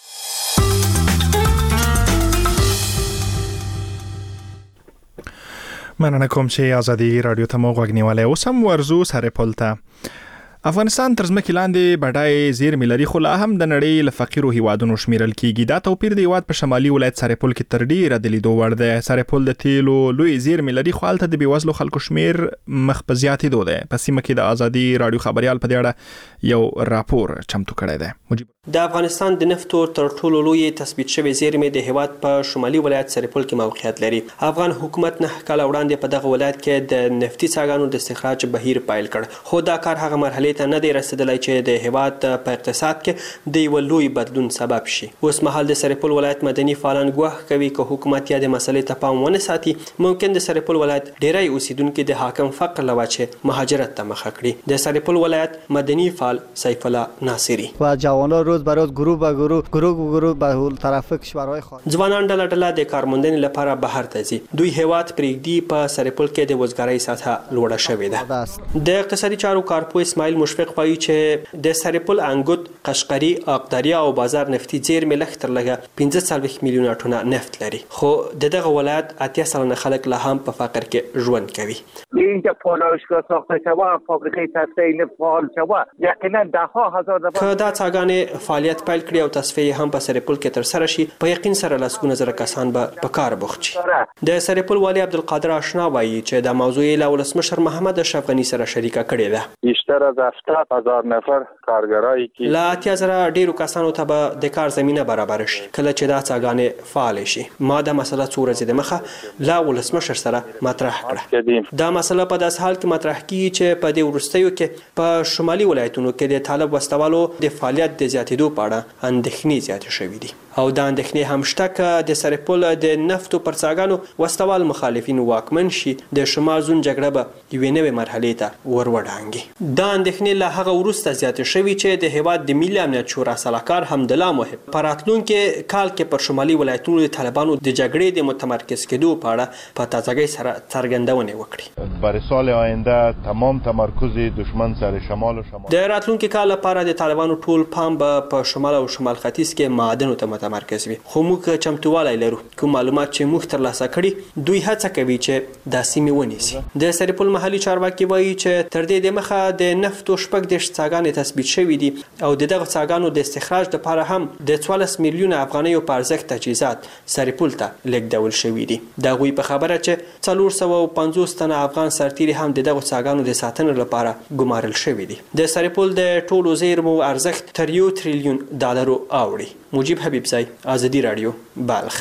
مننه کوم چې ازادي رادیو ته مو غوږ نیولی. اوس هم ورځو سرپل ته. افغانستان تر ځمکې لاندې بډای زیرمې لري خو لا هم د نړۍ له فقیرو هیوادونو شمیرل کیږي. دا توپیر د هیواد په شمالي ولایت سرپل کې تر ډیره د لیدو وړ دی. سرپل د تیلو لوی زیرمې لري خو هلته د بېوزلو خلکو شمیر مخ په زیاتېدو دی. په سیمه کې د ازادي رادیو خبریال په دې اړه یو راپور چمتو کړی دی. د افغانستان د نفتو تر ټولو لوی تثبیت شوی زیرمې د هیواد په شمالي ولایت سرپل کې موقعیت لري. افغان حکومت نه کال وړاندې په دغه ولایت کې د نفتي څاګانو د استخراج بهیر پیل کړ خو دا کار هغه مرحله ته نه دی رسیدلی چې د هیواد په اقتصاد کې د یو لوی بدلون سبب شي. اوس مهال د سرپل ولایت مدني فعالان ګواښ کوي که حکومت یا د مسلې ته پام ونه ساتي ممکن د سرپل ولایت ډیری اوسیدونکو د حاکم فقر له وجې مهاجرت ته مخه کړي. د سرپل ولایت مدني فعال سیف الله ناصری و جوانان روز به روز گروه به گروه گروه به گروه به طرف کشورهای خارج ځوانان ډله ډله د کارموندنې لپاره بهر ته ځي. دوی هیواد پرېږدي. په سرپل کې د وزګارۍ سطحه لوړه شوې ده. د اقتصادي چارو کارپو اسماعیل مشفق وایي چې د سرپل انګوت قشقري اقداریا او بازار نفتي زیرمې لږ تر لږه پنځه څلوېښت میلیونه ټونه نفت لري خو د دغه ولایت اتیا سلنه خلک لا هم په فقر کې ژوند کوي. اینجا پالایشگاه ساخته شود فابریکه تصفیه نفت فعال شود یقینا ده ها هزار نفر که دا څاګانې فعالیت پیل کړي او تصفیه هم په سرپل کې تر سره شي په یقین سره لسګونه زره کسان به په کار بوخت شي. د سرپل والي عبدالقادر آشنا وایي چې دا موضوع له ولسمشر محمد اشرف غني سره شریکه کړې ده. بیشتر از هفتاد هزار نفر کارګرای کی لا اتیا زره ډیرو کسانو ته به د کار زمينه برابر شي کله چې دا څاګانې فعال شي. ما دا مسله څو ورځې د مخه لا ولسمشر سره مطرح کړه. دا مسله په داس حال کې مطرح کیږي چې په دې وروستیو کې په شمالي ولایتونو کې د طالب وسوالو د فعالیت د زیاتېدو په اړه اندېښنې زیاتې شوې دي او دا اندېښنې هم شته که د سرپل د نفتو پر څاګانو وسوال مخالفین واکمن شي د شمال زون جګړه به یوې نوې مرحلې ته ور وړاندې. دا اندېښنې له هغه وروسته زیاتې شوې چې د هیواد د ملي امنیت شورا سلاکار حمدالله محب په راتلونکي کال کې پر شمالي ولایتونو د طالبانو د جګړې د متمرکز کېدو په اړه په تازګۍ سره څرګندونې وکړي. برای سال آینده تمام تمرکز دشمن سر شمال و شمال د راتلونکي کال لپاره د طالبانو ټول پام به په شمال او شمال ختیځ کې معادنو ته متمرکز وي خو موږ چمتووالی لرو. کوم معلومات چې موږ ترلاسه کړي دوی هڅه کوي چې دا سیمې ونیسي. د سرپل محلي چارواکي وایي چې تر دې دمخه د نفتو شپږ دېرش څاګانې تثبیت شوي دي او د دغه څاګانو د استخراج لپاره هم د څوارلس میلیونه افغانیو په ارزښت تجهیزات سرپل ته لیږدول شوي دي. د هغوی په خبره چې څلور سوه پنځوس تنه افغان سرتیري هم د دغه څاګانو د ساتنې لپاره ګمارل شوي دي. د سرپل د ټولو زیرمو ارزښت تر یو تریلیون ډالرو اوړي. مجيب حبیب زای ازادي رادیو بالغ.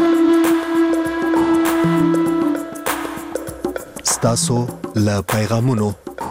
ستاسو له پیغامونو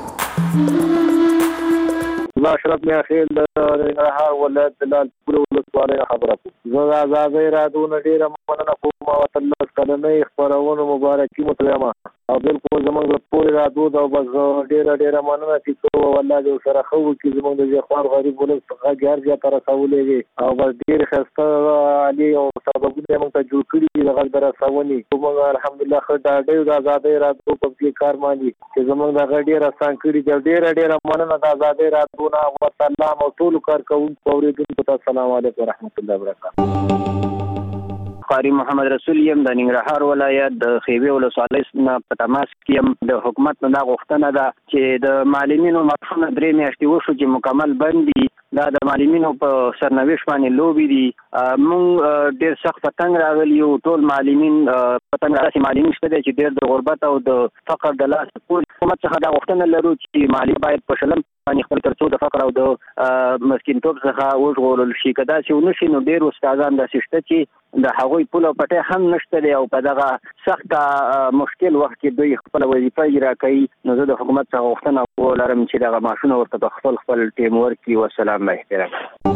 زه اشرف میا خیل د ننګرهار ولایت د لالپور ولسوالۍ خبره کوم. زه د ازادۍ رادیو نه ډېره مننه کوم او اتلس کلنۍ خپرونو مبارکي مو توایم او بالکل زموږ د پورې رادیو د بس ډېره ډېره مننه چې څو والله دې سره ښه وکړي زموږ د دې خوار غریب ولس څخه ګار زیاته رسولې وي او بس ډېر ښایسته عالي او سببونه یې موږ ته جوړ کړي دي د غږ د رسونې. موږ الحمدلله ښه ډاډه یو د ازادۍ رادیو په دې کار باندې چې زموږ دغه ډېر اسان کړي دي. ډېره ډېره مننه د ازادۍ رادیو نه وسلام او ټولو کارکوونکو اورېدونکو ته السلام علیکم ورحمت الله وبرکاته. قاری محمد رسول یم د ننګرهار ولایت د خیبه ولسوالۍ نه په تماس کې یم. د حکومت نه غوښتنه ده چې د معلمینو معاشونه درې میاشتې وشو چې مکمل بند دي. دا د معلمینو په سرنوشت باندې لوبي دي. مونږ ډېر سخت په تنګ راغلي یو. ټول معلمین په تنګ راغلي معلمین شته دي چې ډېر د غربت او د فقر د لاس ټول حکومت څخه دا غوښتنه لرو چې معلم باید په شلم باندې خپل ترڅو د فقر او د مسکینتوب څخه وژغورل شي. که داسې ونه شي نو ډېر استادان داسې شته چې د هغوی پول او پټۍ هم نشته دی او په دغه سخته مشکل وخت کې دوی خپله وظیفه اجرا کوي. نو زه د حکومت څخه غوښتنه ولرم چې دغه معاشونه ورته په خپل خپل ټیم ورکړي. والسلام احترام.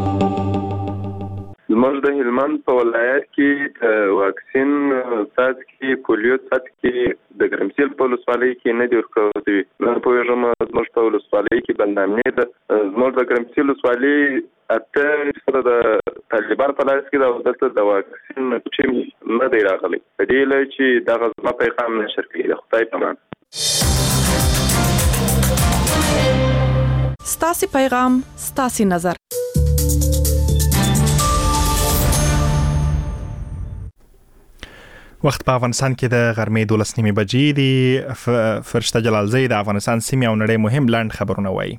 زموږ د هلمند په ولایت کې واکسین سات کې پولیو سات کې د ګرمسیل په ولسوالۍ کې نه دی ورکول شوی. نه پوهېږم زموږ په ولسوالۍ کې بندامنې ده. زموږ د ګرمسیل ولسوالۍ اته سره د طالبان په لاس کې ده. دلته د واکسین ټیم نه دی راغلی. په دې لای چې دغه زما پیغام نشر کړي. د خدای په امان. ستاسو پیغام ستاسو نظر. وخت په افغانستان کې د غرمې دولس نیمې بجې دي. فرشته جلالزی د افغانستان سیمې او نړۍ مهم لاند خبرونه وایي.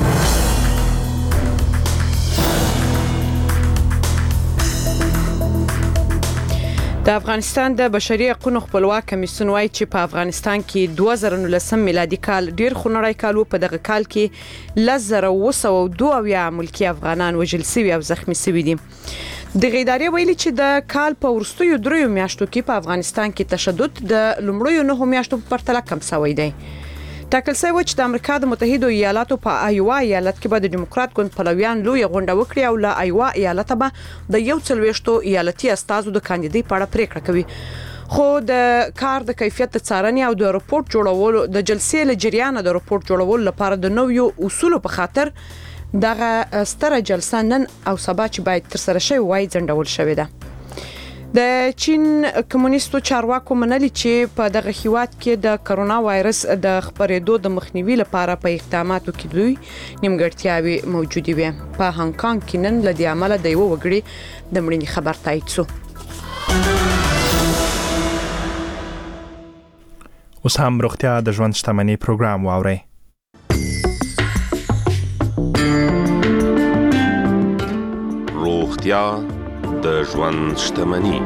د افغانستان د بشري حقوقو خپلواک کمیسیون وايي چې په افغانستان کې دوه زره نولسم میلادي کال ډیر خونړی کال و. په دغه کال کې لس زره اوه سوه دوه اویا ملکي افغانان وژل شوي او زخمي شوي دي. د ادارې ویلي چې د کال په وروستیو دریو میاشتو کې په افغانستان کې تشدد د لومړیو نهو میاشتو په پرتله کم شوی دی. ټاکل شوی و چې د امریکا د متحده ایالاتو په ایوا ایالت کې به د ډیموکرات ګوند پلویان لوی غونډه وکړي او له ایوا ایالت به د یو څلويشتو ایالتي استازو د کاندیدۍ په اړه پریکړه کوي. خو د کار د کیفیت څارنې او د رپورت جوړولو د جلسې له جریان د رپورت جوړولو لپاره د نویو اصولو په خاطر دغه ستره جلسه نن او سبا چې باید تر سره شي وای ځنډول شوې ده. د چین کمونیستو چارواکو منلي چې په دغه هیواد کې د کرونا وایرس د خپرېدو د مخنیوي لپاره په اقداماتو کې دوی نیمګړتیاوې موجودې وي. په هانګ کانګ کې نن له دې عمله د یو وګړي د مړینې خبر تایید شو. اوس هم روغتیا د ژوند شتمنۍ پروګرام واورئ. روغتیا د ژوند شتمنۍ.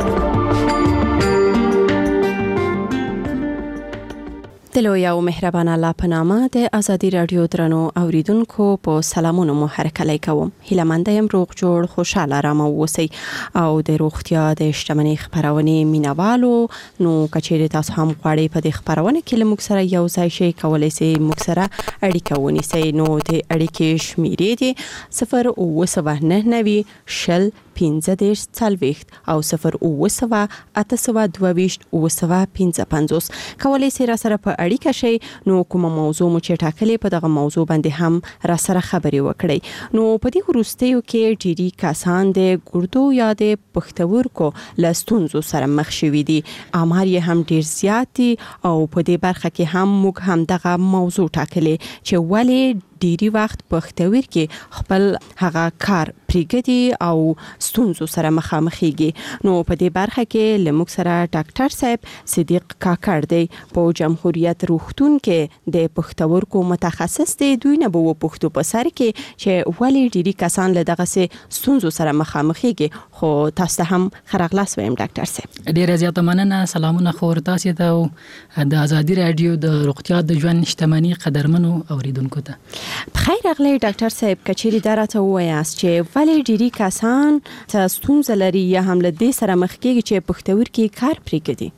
د لوی او مهربان الله په نامه د ازادي رادیو درنو اوریدونکو په سلامونو مو هرکلی کوم. هیله مند یم روغ جوړ خوشاله آرام اوسئ او د روغتیا د شتمنۍ خبرونه مینوالو. نو کچېرې تاسو هم غواړئ په دې خبرونه کې له موږ سره یو ځای شئ، کولای شئ موږ سره اړیکه ونیسئ. نو د اړیکې شمیرې دي صفر اوه سوه نهه نوي شل پنځه دېرش څلوېښت او صفر اوه سوه اته سوه دوه ویشت اوه سوه پنځه پنځوس. کولای شئ را سره په اړیکه شئ. نو کومه موضوع مو چې ټاکلې په دغه موضوع باندې هم را سره خبرې وکړئ. نو په دې وروستیو کې ډېری کسان د ګردو یا د پښتورګو له ستونزو سره مخ شوي دي. آمار یې هم ډېر زیات دي او په دې برخه کې هم موږ هم دغه موضوع ټاکلې چې ولې ډېری وخت پښتورګي خپل هغه کار پرېږدي او ستونزو سره مخامخېږي. نو په دې برخه کې له موږ سره ډاکټر صاحب صدیق کاکړ دی، په جمهوریت روغتون کې د پښتورګو متخصص دی. دوی نه به وپوښتو په سر کې چې ولې ډېری کسان له دغسې ستونزو سره مخامخېږي. خو تاسو ته هم ښه راغلاست وایم ډاکټر صاحب. ډېره زیاته مننه. سلامونه خور تاسو ته او د ازادي رادیو د روغتیا د ژوند شتمنۍ قدرمنو اوریدونکو ته. بخیر راغلی ډاکټر صاحب. کچېرې دا راته ووایاست چې ولې ډېری کسان ته ستونزه لري یا هم له دې سره مخ کېږي چې پښتورګي کار پرېږدي؟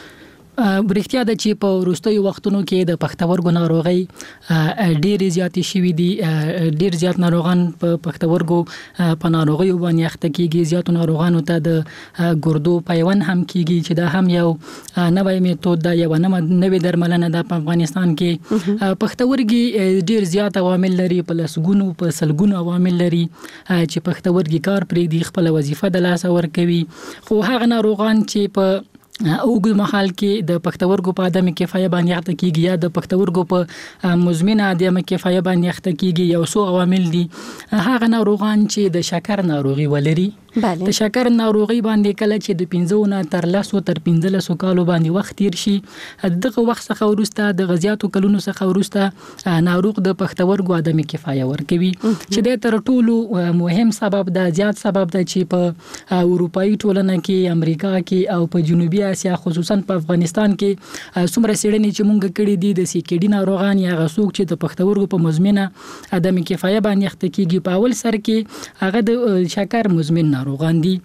برېښتیا ده چې په وروستیو وختونو کې د پښتورګو ناروغۍ ډېرې زیاتې شوي دي. ډېر زیات ناروغان په پښتورګو په ناروغیو باندې اخته کېږي. زیاتو ناروغانو ته د ګردو پیوند هم کېږي چې دا هم یو نوی میتود ده، یو نوې درملنه ده په افغانستان کې. پښتورګي ډېر زیات عوامل لري، په لسګونو په سلګونو عوامل لري چې پښتورګي کار پرېږدي، خپله وظیفه د لاسه ورکوي. خو هغه ناروغان چې په اوږد مهال کې د پښتورګو په عدم کفایه باندې اخته کېږي یا د پښتورګو په مزمنه عدم کفایه باندې اخته کېږي، یو څو عوامل دي. هغه ناروغان چې د شکر ناروغي ولري د شکر ناروغي باندې کله چې د پنځه نه تر لسو تر پنځلسو کالو باندې وخت تیر شي دغه وخت څخه وروسته د غزياتو کلونو څخه وروسته ناروغ د پښتورګو عدم کفایه ورکوي چې د تر ټولو مهم سبب د زیات سبب د چې په اروپאי ټولنه کې امریکا کې او په جنوبي اسیا خصوصا په افغانستان کې څومره سړنی چې مونږ کړي دي د سیکډي ناروغان یا غسوک چې د پښتورګو په مزمنه عدم کفایه باندې اخته کیږي په اول سر کې هغه د شکر مزمن ناروغان دي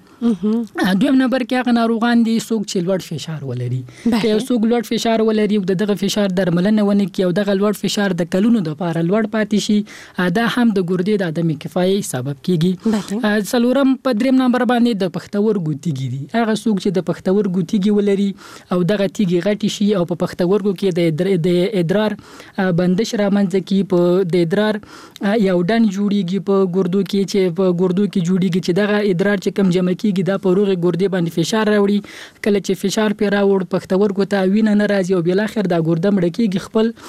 دویم نمبر کې هغه ناروغان دي څوک چې لوړ فشار ولري که یو څوک لوړ فشار ولري او دغه فشار درملنه ونه کوي او دغه لوړ فشار د کلونو د لپاره لوړ پاتې شي دا هم د ګردې د عدم کفایه سبب کیږي څلورم په دریم نمبر باندې د پښتورګو تیږي دي هغه څوک چې د پښتورګو تیږي ولري او دغه تیږي غټي شي او په پښتورګو کې د ادرار بندش رامنځ کی په د ادرار یو ډن جوړیږي په ګردو کې چې په ګردو کې جوړیږي چې دغه ادرار چې کم جمع کیږي دا په روغه ګردې باندې فشار راوړي کله چې فشار پې راوړ پښتورګو ته وینه نه راځي او بل اخر دا ګرده مړ کیږي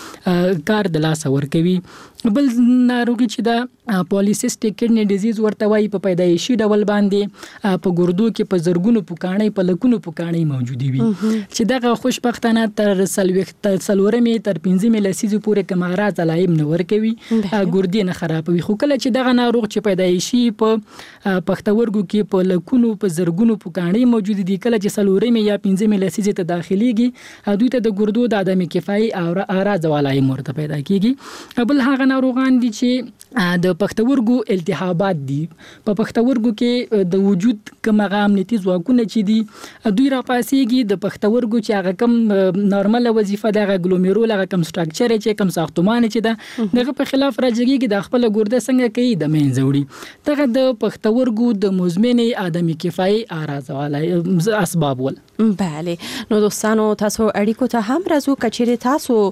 خپل کار د لاس ور کوي بل ناروغي چې دا پولیسیسټیک کډنی ډیزیز ورته وایي په پیدایشي ډول باندې په ګردو کې په زرګونو پوکانې په لکونو پوکانې موجودي وي چې دغه خوشبختانه تر سلوخت سلورمې تر پنځمې لسیزې پورې کمارات علائم نه ور کوي ګردې نه خرابوي خو کله چې دغه ناروغ چې پیدایشي په پښتورګو کې په لکونو په زرګونو پوکانې موجود دي کله چې سلورمې یا پنځمې لسیزې ته داخليږي دوی ته د ګردو د عدم کفایه او اعراض علائم ورته پیدا کیږي بل هغه ناروغان دي چې د پښتورګو التهابات دي په پښتورګو کې د وجود کوم امنیتي ځواکونه چې دي دوی را پاسيږي د پښتورګو چې هغه کم نارمل وظیفه د اګلوميرول هغه کم سټراکچر چې کم ساختمان چې ده دغه په خلاف راځيږي د خپل ګرده څنګه کوي د مینځوړي دغه د پښتورګو د مزمن عدم کفایه اعراض والای اسباب ول بله نو دوستانو تاسو اړیکو ته هم راځو کچېره تاسو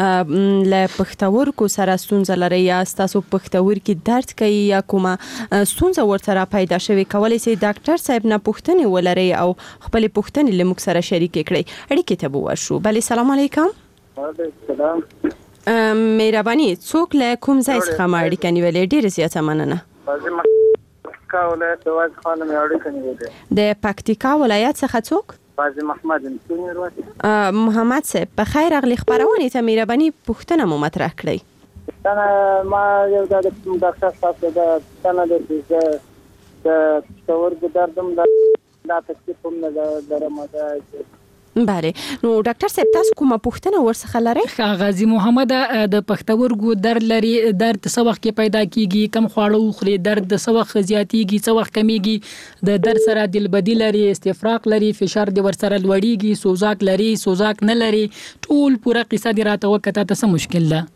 ل پښتورګو سره ستونزه لري یا تاسو پښتورګي درد کوي یا کومه ستونزه ورته پیدا شوي کولای شي ډاکټر صاحب نه پوښتنه ولري او خپل پوښتنې له موږ سره شریک کړئ اړیکې ته وورشو بله سلام علیکم وعلیکم السلام مهرباني څوک له کوم ځای څخه ماړی کني ولې ډیر زیاته مننه پکتیکا ولایت واز خانم اړیکې نیولې د پکتیکا ولایت څخه څوک قاضي محمد انسونی ورته محمد صاحب په خیر اغلی خبرونه ته مهرباني پوښتنه مو مطرح کړئ انا ما یو د ډاکټر صاحب د څنګه د د څورګ دردم د د تکلیف هم نه درمه ده بله نو ډاکټر صاحب تاسو کومه پوښتنه ورڅخه لرئ غازی محمد د پښتورګو درد لري درد څه وخت کې پیدا کیږي کم خواړه خوري درد څه وخت زیاتیږي څه وخت کمیږي د درد سره دلبدي لري استفراغ لري فشار د ور سره لوړیږي سوزاک لري سوزاک نه لري ټول پوره قصه دی راته وکړه ته څه مشکل ده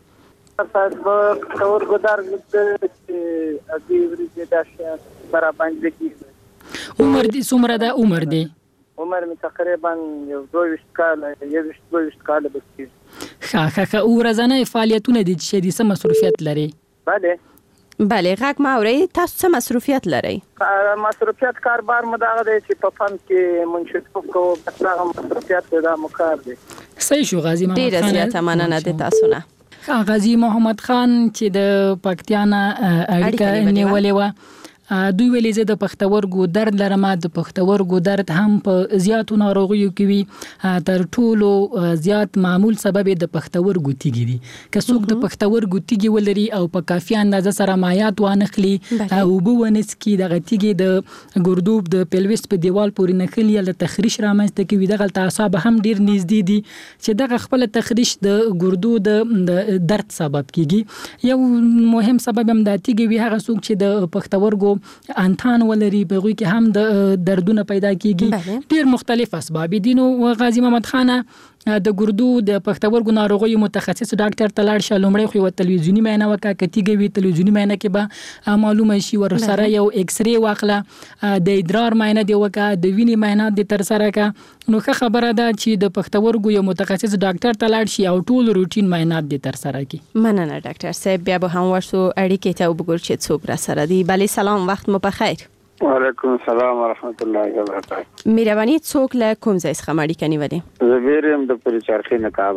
پښتورګو درد چې ادي ورته داشه برابر باندې کی عمر دې څومره ده عمر دې عمر می تقریبا یو دوه کال یو دوه کال بسکی ښه ښه ښه ورځنی فعالیتونه دي چې د سم مصروفیت لري بله بله غږ ما اوري تاسو څه مصروفیت لري مصروفیت کاربار مداغه دی چې په فن کې منشطوب کو هغه مصروفیت دا مکار دی صحیح شو غازی محمد خان ډیر زیاته مننه د تاسو نه غازی محمد خان چې د پکتیانا اړیکه نیولې و دوی ویلي زه د پښتورګو درد لرم د پښتورګو درد هم په زیاتو ناروغیو کې وي تر ټولو زیات معمول سبب د پښتورګو تیږي دي که څوک د پښتورګو تیږي ولري او په کافي اندازه سره مایات وانخلي او بونس کې د غتیږي د ګردوب د پیلوس په دیوال پورې نخلي ل تخریش رامنځته کوي دغه تعصب هم ډیر نږدې دي چې دغه خپل تخریش د ګردو د درد سبب کیږي یو مهم سبب هم د تیږي وي هغه څوک چې د پښتورګو انتان ولري په غوي کې هم د دردونه پیدا کیږي ډیر مختلف اسباب دي نو غازی محمد خان د ګردو د پښتورګو ناروغي متخصص ډاکټر تلاړ شلومړی خو تلویزیونی معاینه وکړه کتیږي وی تلویزیونی معاینه کې به معلومه شي ور سره یو ایکس ری واخله د ادرار معاینه دی وکړه د وینې معاینه د تر سره کا نو ښه خبره ده چې د پښتورګو یو متخصص ډاکټر تلاړ شي او ټول روټین معاینات د تر سره کی مننه ډاکټر صاحب بیا به هم ورسو اړیکې ته وګورئ چې څوک را سره دی بله سلام وخت مو په خیر وعلیکم السلام ورحمت الله وبرکاته مهرباني څوک له کوم ځای څخه ماړی کني ودی زه ویرم د پریچارخې نه کابل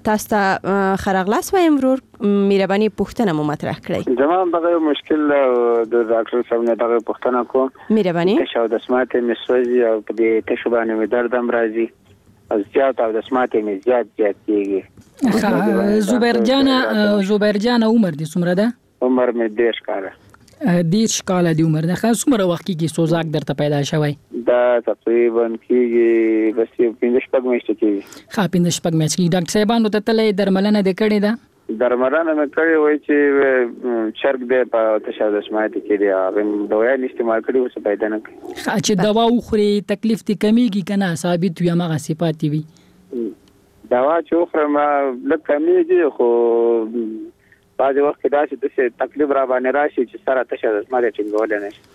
تاسو ته خرغلاس وایم ورور مهرباني پوښتنه مو مطرح کړئ. زما دغه مشکل د ډاکټر صاحب نه دغه پوښتنه کوم. مهرباني تشو د سماعت مسوځي او په دې تشو باندې مې درد هم راځي او زیات او د سماعت مې زیات زیات کېږي. زبیر جان زبیر جان عمر دې څومره ده؟ عمر مې دیش کاله. دیش کاله دی عمر ده. خاص څومره وخت کې سوزاک درته پیدا شوی؟ دا تقریبا کېږي بس پنځه شپږ میاشتې کېږي. ښه پنځه شپږ میاشتې کېږي. ډاکټر صاحبانو ته تللی درملنه دې کړې ده؟ درملنه مې کړې وای چې چرګ دې په تشابه سماعت کې دی هغه دوايان استعمال کړي اوس پیدا نه کوي. چې دوا وخوري تکلیف دې کمیږي کنه ثابت وي هغه صفات وي؟ دوا چې وخورم لږ کمیږي خو بعض وخت کې داسې د تکلیف را باندې راشي چې سره تشابه سماعت ټینګول نه شي.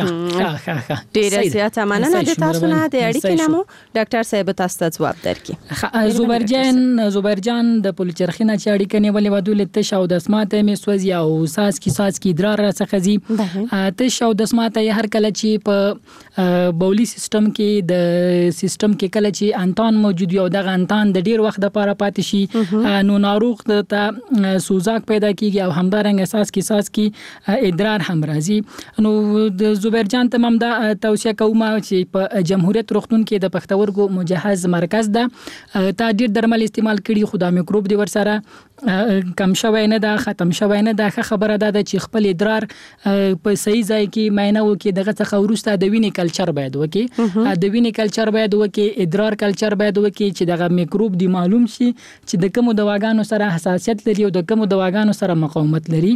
ډیره زیاته مننه د تاسو نه د اړیکې نامو ډاکټر صاحب تاسو ته جواب درکړي. زبیر جان زبیر جان د پولیچرخینه چې اړیکه نیولې ودول ته شاو د سماعت مې سوځي او ساس کی ساس کی ادرار څخه زی ته شاو د سماعت هر کله چې په بولی سیستم کې د سیستم کې کله چې انتان موجود یو دغه انتان د ډیر وخت لپاره پاتې شي نو ناروغ ته سوزاک پیدا کیږي او همدارنګ اساس کی ساس کی ادرار هم راځي. نو د زبیر جان تمام دا توصیه کوم چې په جمهوریت روغتون کې د پښتورګو مجهز مرکز ده تا ډیر درمل استعمال کړي خو دا میکروب دی ورسره کم شوی نه ده ختم شوی نه ده خبره ده چې خپل ادرار په صحیح ځای کې معاینه وکړي دغه څخه وروسته د وینې کلچر باید وکړي د وینې کلچر باید وکړي ادرار کلچر باید وکړي چې دغه میکروب دی معلوم شي چې د کومو دواګانو سره حساسیت لري او د کومو دواګانو سره مقاومت لري.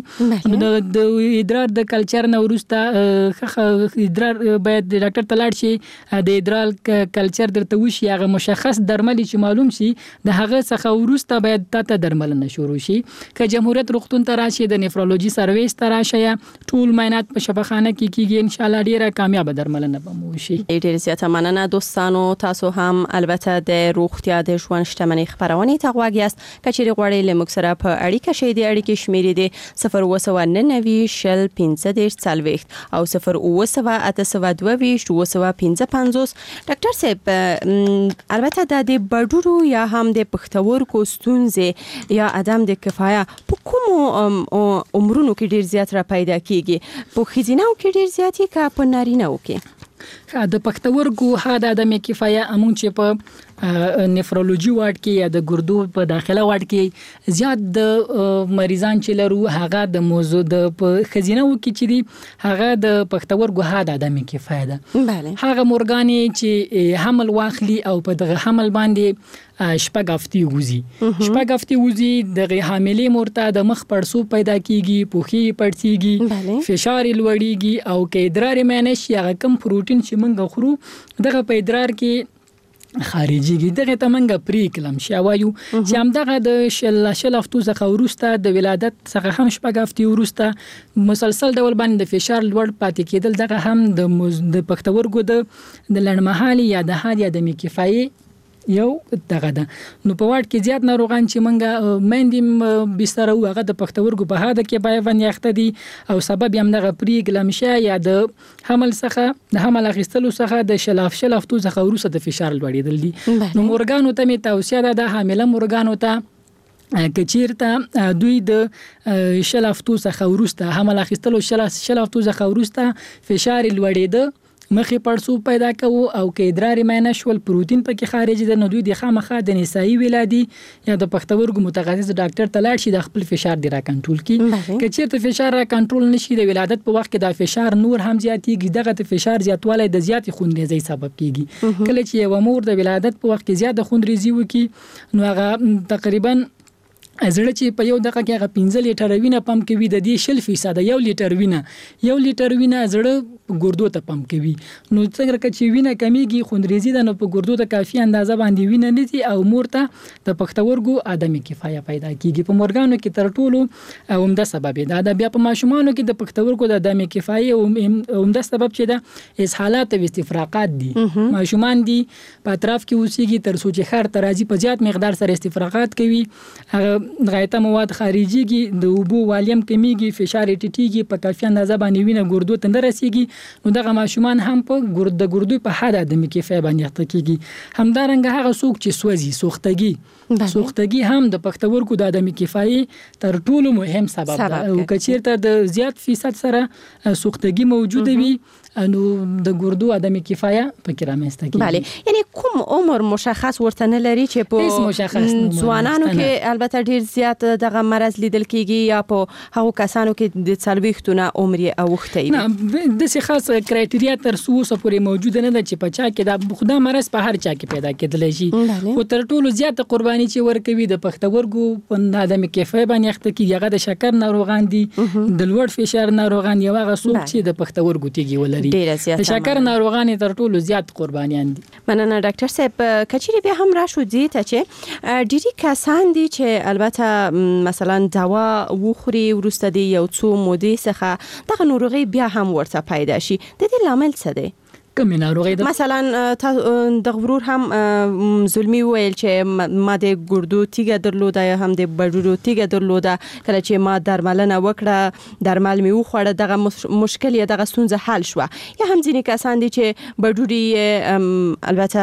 د ادرار د کلچر نه وروسته ادرار باید د ډاکټر ته لاړ شي د ادرار کلچر درته وشي هغه مشخص درمل چې معلوم شي د هغه څخه وروسته باید تاسو درملنه شروع شي. که جمهوریت روغتون ته راشي د نفرولوژي سرویس ته راشي ټول معاینات په شفاخانه کې کیږي ان شاء الله ډیره کامیاب درملنه به مو شي. ډیر زیاته مننه دوستانو تاسو هم البته د روغتیا د ژوند شتمنۍ خبرونه ته غواړئ یاست کچېری غواړئ لمک سره په اړیکه شې د اړیکې شمیرې دي صفر اوه نهه نوي شل پنځه دېرش څلوېښت او صفر اوه سوه اته سوه دوه ویشت اوه سوه پنځه پنځوس. ډاکټر صاحب البته د بډورو یا هم د پښتورګو ستونزې یا عدم د کفایه په کومو عمرونو کې ډیر زیات را پیدا کیږي؟ په ښځیناو کې ډیر زیاتی کا په نارینه‌و کې؟ د پښتورګو ها د عدم کفایه امون چې په نفرولوژي وارډ کې یا د ګردو په داخله وارډ کې زیات د مریضان چې لرو هغه د موضوع د خزینه‌و کې چې دی هغه د پښتورګو ها د عدم کفایه ده. بله هغه مورګانې چې حمل واخلي او په دغه حمل باندې شپږ هفتې وځي شپږ هفتې وځي دغه حاملې مورته د مخ پړسو پیدا کیږي پوخي پړسیږي فشار لوړیږي او کې ادرار مینش یا کم پروتین چې موږ خورو دغه په ادرار کې خارجيږي دغه تمنګ پریکلم شاوایو چې هم دغه د شل شل هفتو څخه ورسته د ولادت څخه هم شپږ هفتې ورسته مسلسل ډول باندې د فشار لوړ پاتې کېدل دغه هم د پښتورګو د د لړمحالي یا د هاد یا د میکفایي یو دغه ده. نو په واټ کې زیات ناروغان چې منګه مندیم بستر او هغه د پښتورګو په هاده کې بای ون یخته دي او سبب یې هم دغه پریګلمشه یا د حمل څخه د حمل اخیستلو څخه د شلاف شلافتو څخه وروسته د فشار لوړېدل دي. نو مورګانو ته می توصیه ده د حامله مورګانو ته کچیرته دوی د شلافتو څخه وروسته حمل اخیستلو شلافتو څخه وروسته فشار لوړېده مخې پړسو پیدا کوو او کې ادرار مینه شول پروتین پکې خارج ده نو دوی د خامخا د نسایي ولادي یا د پښتورګو متخصص ډاکټر ته لاړ شي د خپل فشار دی را کنټرول کړي. که چیرته فشار را کنټرول نشي د ولادت په وخت کې د فشار نور هم زیاتېږي دغه د فشار زیاتوالی د زیات خونریزي سبب کیږي. کله چې یو مور د ولادت په وخت کې زیات خونریزي وکړي نو هغه تقریبا زړه چې په یو دغه کې هغه پنځه لیټر وینه پمپ کوي د دې شل فیصد یو لیټر وینه یو لیټر وینه زړه ګردو ته پمپ کوي. نو څنګه چې وینه کمیږي خوندریزي ده نو په ګردو ته کافي اندازه باندې وینه نه دي او مور ته د پښتورګو عدم کفایه پیدا کیږي. په مورګانو کې تر ټولو عمده سبب دا ده. بیا په ماشومانو کې د پښتورګو د عدم کفایه عمده سبب چې ده اسهالات او استفراغات دي. ماشومان دي په اطراف کې اوسېږي تر څو چې خر ترازی په زیات مقدار سره استفراغات کوي غایطه مواد خارجيږي د اوبو والیم کمیږي فشار ټیټیږي په کافي اندازه باندې وینه ګردو ته نه رسیږي نو دغه ماشومان هم په ګرد د ګردو په حد د مکیفه باندې اخته کیږي همدارنګه هغه څوک چې سوځي سوختګي سوختګي هم د پښتورګو د ادمي کفایي تر ټولو مهم سبب ده او کچیرته د زیات فیصد سره سوختګي موجوده وي نو د ګردو ادمي کفایه پکې رامنځته کیږي. بله یعنی کوم عمر مشخص ورته نه لري چې په ځوانانو کې البته ډیر زیات دغه مرض لیدل کیږي یا په هغو کسانو کې د څلوېښتونه عمر یې اوښتی وي؟ نه داسې خاص کرایټریا تر څو اوسه پورې موجوده نه ده چې په چا کې د خدا مرض په هر چا کې پیدا کېدلی شي خو تر ټولو زیاته قرباني چې ورکوي د پښتورګو په ادمي کفایه باندې اخته کیږي هغه د شکر ناروغان دي د لوړ فشار ناروغان یو هغه څوک چې د پښتورګو تیږې ولري د شکر ناروغان تر ټولو زیات قربانیان دي. مننه ډاکټر صاحب. کچېرې بیا هم راشو دې ته چې ډېری کسان دي چې البته مثلا دوا وخوري وروسته د یو څو مودې څخه دغه ناروغي بیا هم ورته پیدا شي د دې لامل څه دی؟ کومه ناروغي ده؟ مثلا د غرور هم ظلمي ویل چې ما د ګردو تیګه درلوده یا هم د بډورو تیګه درلوده کله چې ما درملنه وکړه درمل می وخوړه دغه مشکل یا دغه ستونزه حل شو یا هم ځینې کسان دي چې بډوري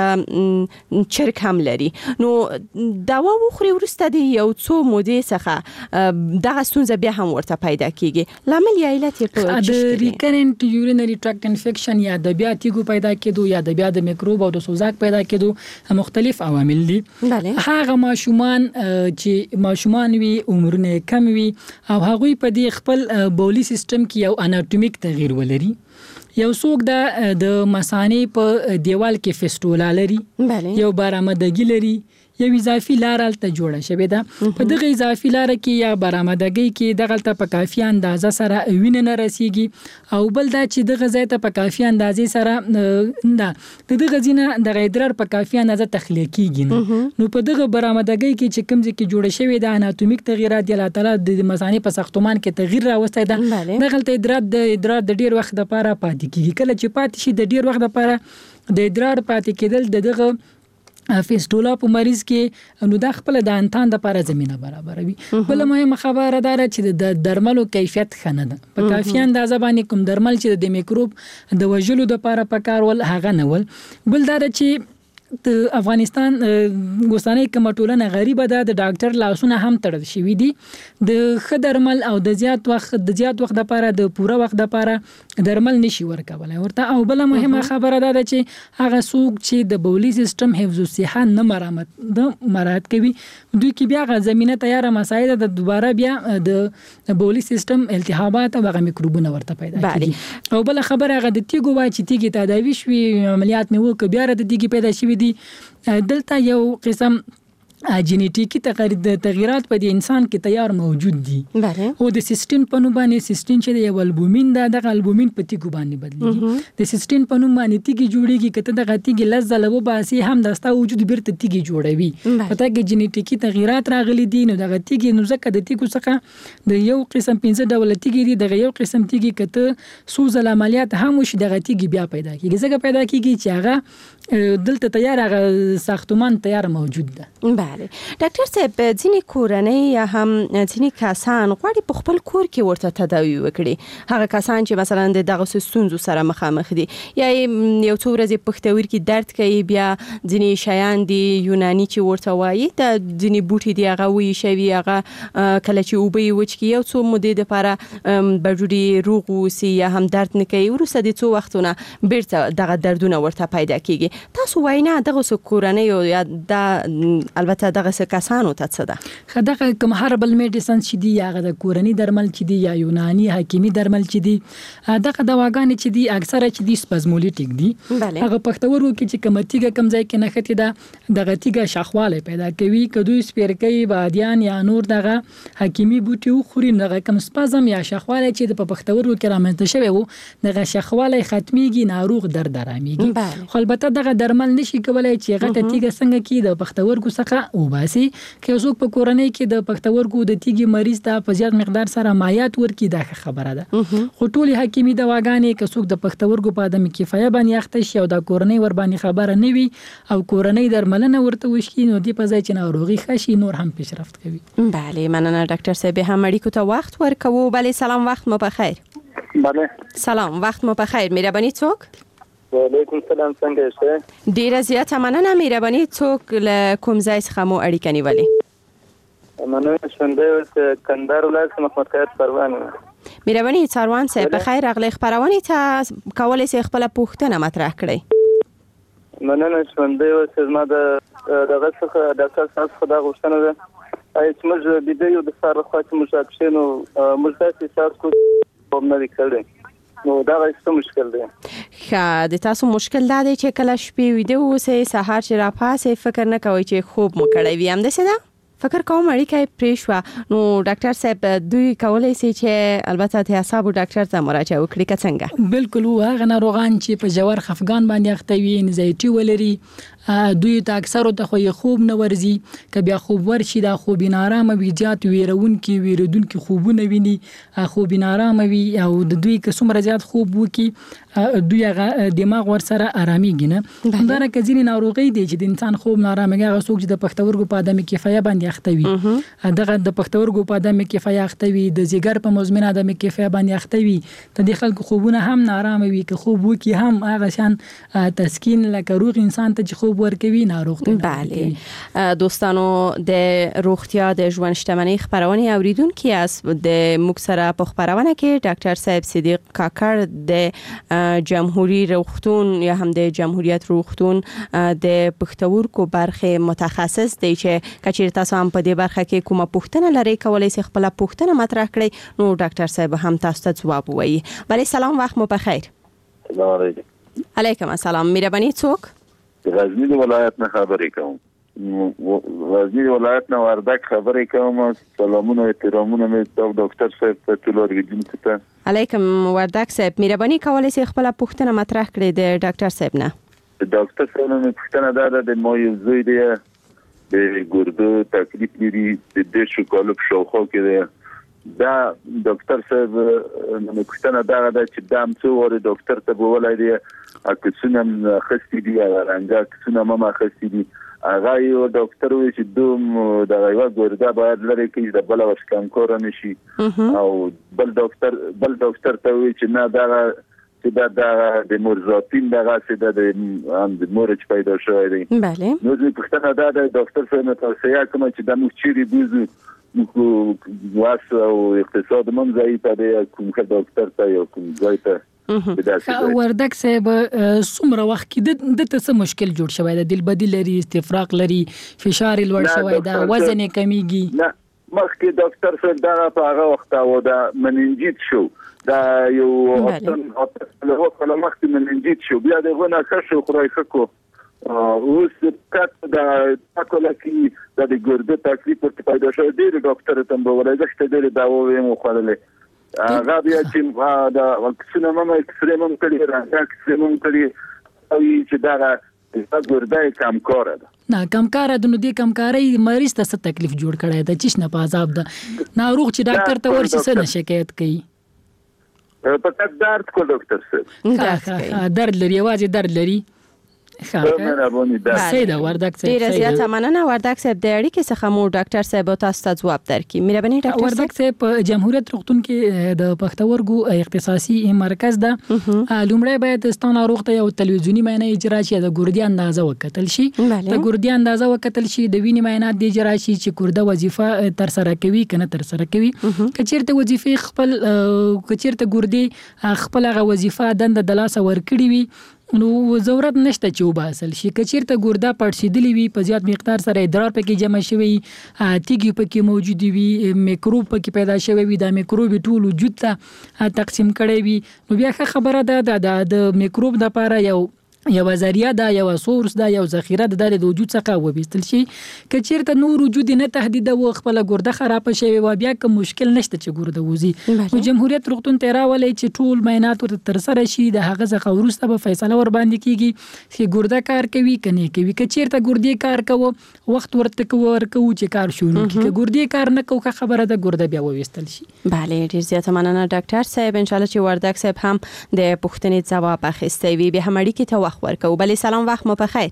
البته چرک هم لري نو دوا وخوري ورسته دی یو څو مودې څخه دغه ستونزه بیا هم ورته پیدا کیږي لامل یا علت یې په د ریکرنت یورینری ټراکټ انفیکشن یا د بیا تیګو پیدا کېدو یا د بیا د میکروب او د سوزاک پیدا کېدو مختلف عوامل دي. هغه ماشومان چې ماشومان وي عمرونه کم وي او هغوی په دې خپل بولی سیستم کې یو اناتومیک تغییر ولري یو څوک د مثانې په دیوال کې فیسټولا لري یو برآمدګي لري یو اضافي لار الته جوړه شوې ده په دغه اضافي لار کې یا برآمدګۍ کې دغه ته په کافي اندازه سره وینه نه رسیږي او بل دا چې دغه ځای ته په کافي اندازې سره نه دغه ځینه د ادرار په کافي اندازه تخلیه کیږي نو په دغه برآمدګۍ کې چې کوم ځای کې جوړه شوې ده اناتومیک تغیرات د الله تعالی د مثانې په ساختمان کې تغییر راوستی ده دغه ته ادرار د ادرار د ډیر وخت لپاره پاتې کیږي کله چې پاتې شي د ډیر وخت لپاره د ادرار پاتې کېدل د دغه فیسټولا په مریض کې نو د خپل د انتان د لپاره زمينه برابروي. بل مهمه خبره ده چې د درملو کیفیت خنه ده په کافي اندازه باندې کوم درمل چې د میکروب د وژلو د لپاره پکارول هغه نه ول. بل دا چې د افغانستان اوسنۍ کومه ټولنه غریبه ده د ډاکټر لاسونه هم تړل شوي دي د ښه درمل او د زیات وخت د زیات وخت لپاره د پوره وخت لپاره درمل نشي ورکولای ورته او بل مهمه خبره ده چې هغه څوک چې د بولی سیستم حفظ الصحه نه مرامت د مراعات کوي دوی کې بیا غ زمينه تیار مسایل د دوباره بیا د بولی سیستم التهابات او هغه میکروبونه ورته پیدا کیږي او بل خبره هغه د تیګو وای چې تیګي تداوی شوي عملیات مې وکړ بیا د تیګي پیدا شوي دي دلته یو قسم جینیټیکی تغیرات په د انسان کې تیار موجود دي او د سیستین په نوم باندې سیستین چې د البومین دا د البومین په تیګو باندې بدلیږي د سیستین په نوم باندې تیګي جوړیږي کته د غتیګي لزه لوب باسي هم دستا وجود بیرته تیګي جوړوي پته کې جینیټیکی تغیرات راغلي دي نو د غتیګي نو زکه د تیګو څخه د یو قسم پنځه ډول تیګي دي د یو قسم تیګي کته سوز عملیات هم وش د غتیګي بیا پیدا کیږي زکه پیدا کیږي چې هغه دلته تیار هغه ساختمان تیار موجود ده. بله ډاکټر صاحب ځینې کورنۍ یا هم ځینې کسان غواړي په خپل کور کې ورته تداوی وکړي هغه کسان چې مثلا د دغه ستونزو سره مخامخ دي یا یو څو ورځې پښتورګي کې درد کوي بیا ځینې شیان دي یوناني چې ورته وایي د ځینې بوټي دی هغه وی شوی هغه کله چې وبې وچ کې یو څو مودې لپاره بډوډي روغ وسی یا هم درد نه کوي ورسره د څو وختونه بیرته دغه دردونه ورته پیدا کیږي تاسو واینا دغه کورنۍ یا د البته دغه کسانو ته څه ده خدغه کوم هربل میډیسن چې دی هغه د کورنۍ درمل چې دی یا یوناني حکیمي درمل چې دی دغه دواګانې چې دی اکثره چې دی سپازمولیټیک دی هغه پښتورو کې چې کمتیګه کم ځای کې نختی ده دغه تیګه شاخواله پیدا کوي کدو سپیرکۍ بادیان یا نور دغه حکیمي بوټي خوري دغه کم سپازم یا شاخواله چې د پښتورو کې رامنځته شوی وو دغه شاخواله ختميږي ناروغ درد دراميږي خو البته دغه درمل نشي کولای چې غټه تیګه څنګه کې د پښتورګو څخه وباسي که څوک په کورنۍ کې د پښتورګو د تیږې مریض ته په زیات مقدار سره مایات ورکړي دا خبره ده. خو ټولې حکیمي دواګانې که څوک د پښتورګو په عدم کفایه باندې اخته شي او د کورنۍ ور باندې خبره نه وي او کورنۍ درملنه ورته وشي نو دی په ځای چې ناروغي خشي نور هم پیشرفت کوي. بله مننه ډاکټر صاحب هم اړیکو ته وخت ورکوو. بله سلام وخت مو بخیر. بله سلام وخت مو بخیر. مهرباني څوک؟ وعلیکم السلام څنګه یاست؟ ډیره زیاته مننه. مهرباني څوک له کوم ځای څخه مو اړیکه نیولې؟ مننه شونډه اوس کندهار ولایت محمد خیر پروان. مهرباني څاروان صاحب په خیر راغلی. خبرونه ته کولای شي خپل پوښتنه مطرح کړئ. مننه شونډه اوس ما د دغه څخه ډاکټر صاحب خدا غوښتنه ده چې موږ د دې یو د سره خو چې موږ اکشنو موږ تاسو سره کوم نه لیکل نو دا څه مشکل دی؟ ښه د تاسو مشکل دا دی چې کله شپې ویده اوسئ سهار چې راپاسئ فکر نه کوئ چې خوب مو کړی وي همداسې ده؟ فکر کوم اړیکه پرې شوه نو ډاکټر صاحب دوی کولی شي چې البته د اعصابو ډاکټر ته مراجعه وکړي که څنګه؟ بالکل هغه ناروغان چې په ژور خفګان باندې اخته وي انزایټي ولري دوی ته اکثر ته خو خوب نه ورزي که بیا خوب ورشي دا خوب نارامه وي زیات ویرونکي ویردونکي خوبونه ویني خوب نارامه وي او د دوی که څومره زیات خوب وکي دوی هغه دماغ ور سره آراميږي نه. همدارنګه ځینې ناروغۍ دي چې د انسان خوب نارامه هغه څوک چې د پښتورګو په عدم کفایه باندې اخته وي دغه د پښتورګو په عدم کفایه اخته وي د ځیګر په مزمن عدم کفایه باندې اخته وي ته د خلکو خوبونه هم نارامه وي که خوب وکي هم هغه شان تسکین لکه روغ انسان ته چې خوب ورکوي ناروغ دی. بله دوستانو د روغتیا د ژوند شتمنۍ خبرونه اوریدونکي است د موږ سره په خبرونه کې ډاکټر صاحب صدیق کاکړ د جمهوریت روغتون یا هم د جمهوریت روغتون د پښتورګو برخه متخصص دی چې کچیر تاسو هم په دې برخه کې کومه پوښتنه لرئ کولای شئ خپل پوښتنه مطرح کړئ نو ډاکټر صاحب هم تاسو ته ځواب وایي. بله سلام وخت مو بخیر. سلام علیکم. علیکم السلام. مهرباني څوک؟ غزنی ولایت نه خبرې کوم. غزنی ولایت نه وردک خبرې کوم. سلامونه او احترامونه مې ډاکټر صاحب ته ټول اوریدونکو ته. علیکم وردک صاحب مهرباني کولای شئ خپل پوښتنه مطرح کړئ د ډاکټر صاحب نه. ډاکټر صاحب نو پوښتنه دا ده د مو یو زوی دی د ګردو تکلیف لري د دې شو کولو په شاوخوا کې دی دا ډاکټر صاحب نو پوښتنه دا ده چې دا څو ور ډاکټر ته بولای دی اکسونم خستی دی رنګا اکسونم ما خستی دی هغه یو ډاکټر وی چې دوم د یو ګوردا باید لري کې د بل وشکم کور نشي او بل ډاکټر بل ډاکټر ته وی چې نه دا چې دا د مرزاتین دغه چې د هم د مورچ پیدا شوی دی. بله نو زه پوښتنه دا د ډاکټر څخه توصیه کوم چې د موږ چیرې بوزو واس او اقتصاد منځي ته د کوم ډاکټر ته یو کوم ځای ته وردک صاحب څومره وخت کې د ته څه مشکل جوړ شوی دی؟ دل بدی لري استفراغ لري فشار لوړ شوی دا وزن کمیږي؟ نه مخکې ډاکټر صاحب دا په هغه وخت او دا مننجیت شو دا یو اصلا له وخت له مخکې مننجیت شو بیا دغه نه کښو خورای خکو اوس کټ دا تاکل کې د ګرده تکلیف په پیدا شو دی ډاکټر ته به ولای زښت دی دا و مو خلله هغه بیا چې دا واکسینه مې اکسرې مې کړی راځه اکسرې مې کړی او چې دا ګردای کم کار ده نه کم کار ده نو دې کم کاری مریض ته څه تکلیف جوړ کړی ده چې نه په عذاب ده ناروغ چې ډاکټر ته ورشي څه نه شکایت کوي په درد کو ډاکټر صاحب درد لري واځي درد لري سیده وردک صاحب ډیره زیاته مننه وردک صاحب د اړیکې څخه مو ډاکټر صاحب تاسو ته ځواب درکړي. مهرباني ډاکټر وردک صاحب په جمهوریت روغتون کې د پښتورګو اختصاصي مرکز ده لومړی باید ستاسو ناروغ ته یو تلویزیونی معاینه اجرا شي د ګردې اندازه وکتل شي د ګردې اندازه وکتل شي د وینې معاینات د اجرا شي چې ګرده وظیفه تر سره کوي کنه تر سره کوي کچیرته وظیفه خپل کچیرته ګردې خپل هغه وظیفه دند د لاسه ورکړي وي نو ضرورت نشته چې وباسل شي کچیرته ګرده پړسیدلی وي په زیات مقدار سره ادرار پکې جمع شوی تیږي پکې موجود وي میکروب پکې پیدا شوی وي دا میکروب ټول وجود ته تقسیم کړي وي نو بیا خبره ده د میکروب د لپاره یو یو ذریعہ دا یو سورس دا یو ذخیره د د وجود څخه وبېستل شي که چیرته نور وجود نه تهدید او خپل ګرده خراب شي و بیا کوم مشکل نشته چې ګرده وزي نو جمهوریت روغتون تیرا ولې چې ټول معاینات ورته تر سره شي د هغه ځخه ورسته به فیصله ور باندې کیږي چې ګرده کار کوي کني کوي که چیرته ګردې کار کوو وخت ورته کوور کوو چې کار شروع کیږي که ګردې کار نه کوو خبره ده ګرده بیا وېستل شي. بله ډیر زیاته مننه ډاکټر صاحب ان شاء الله چې وردک صاحب هم د پوښتنې ځواب اخیستی وي به هم اړیکې ته ورکو. بله سلام وخت مو په خیر.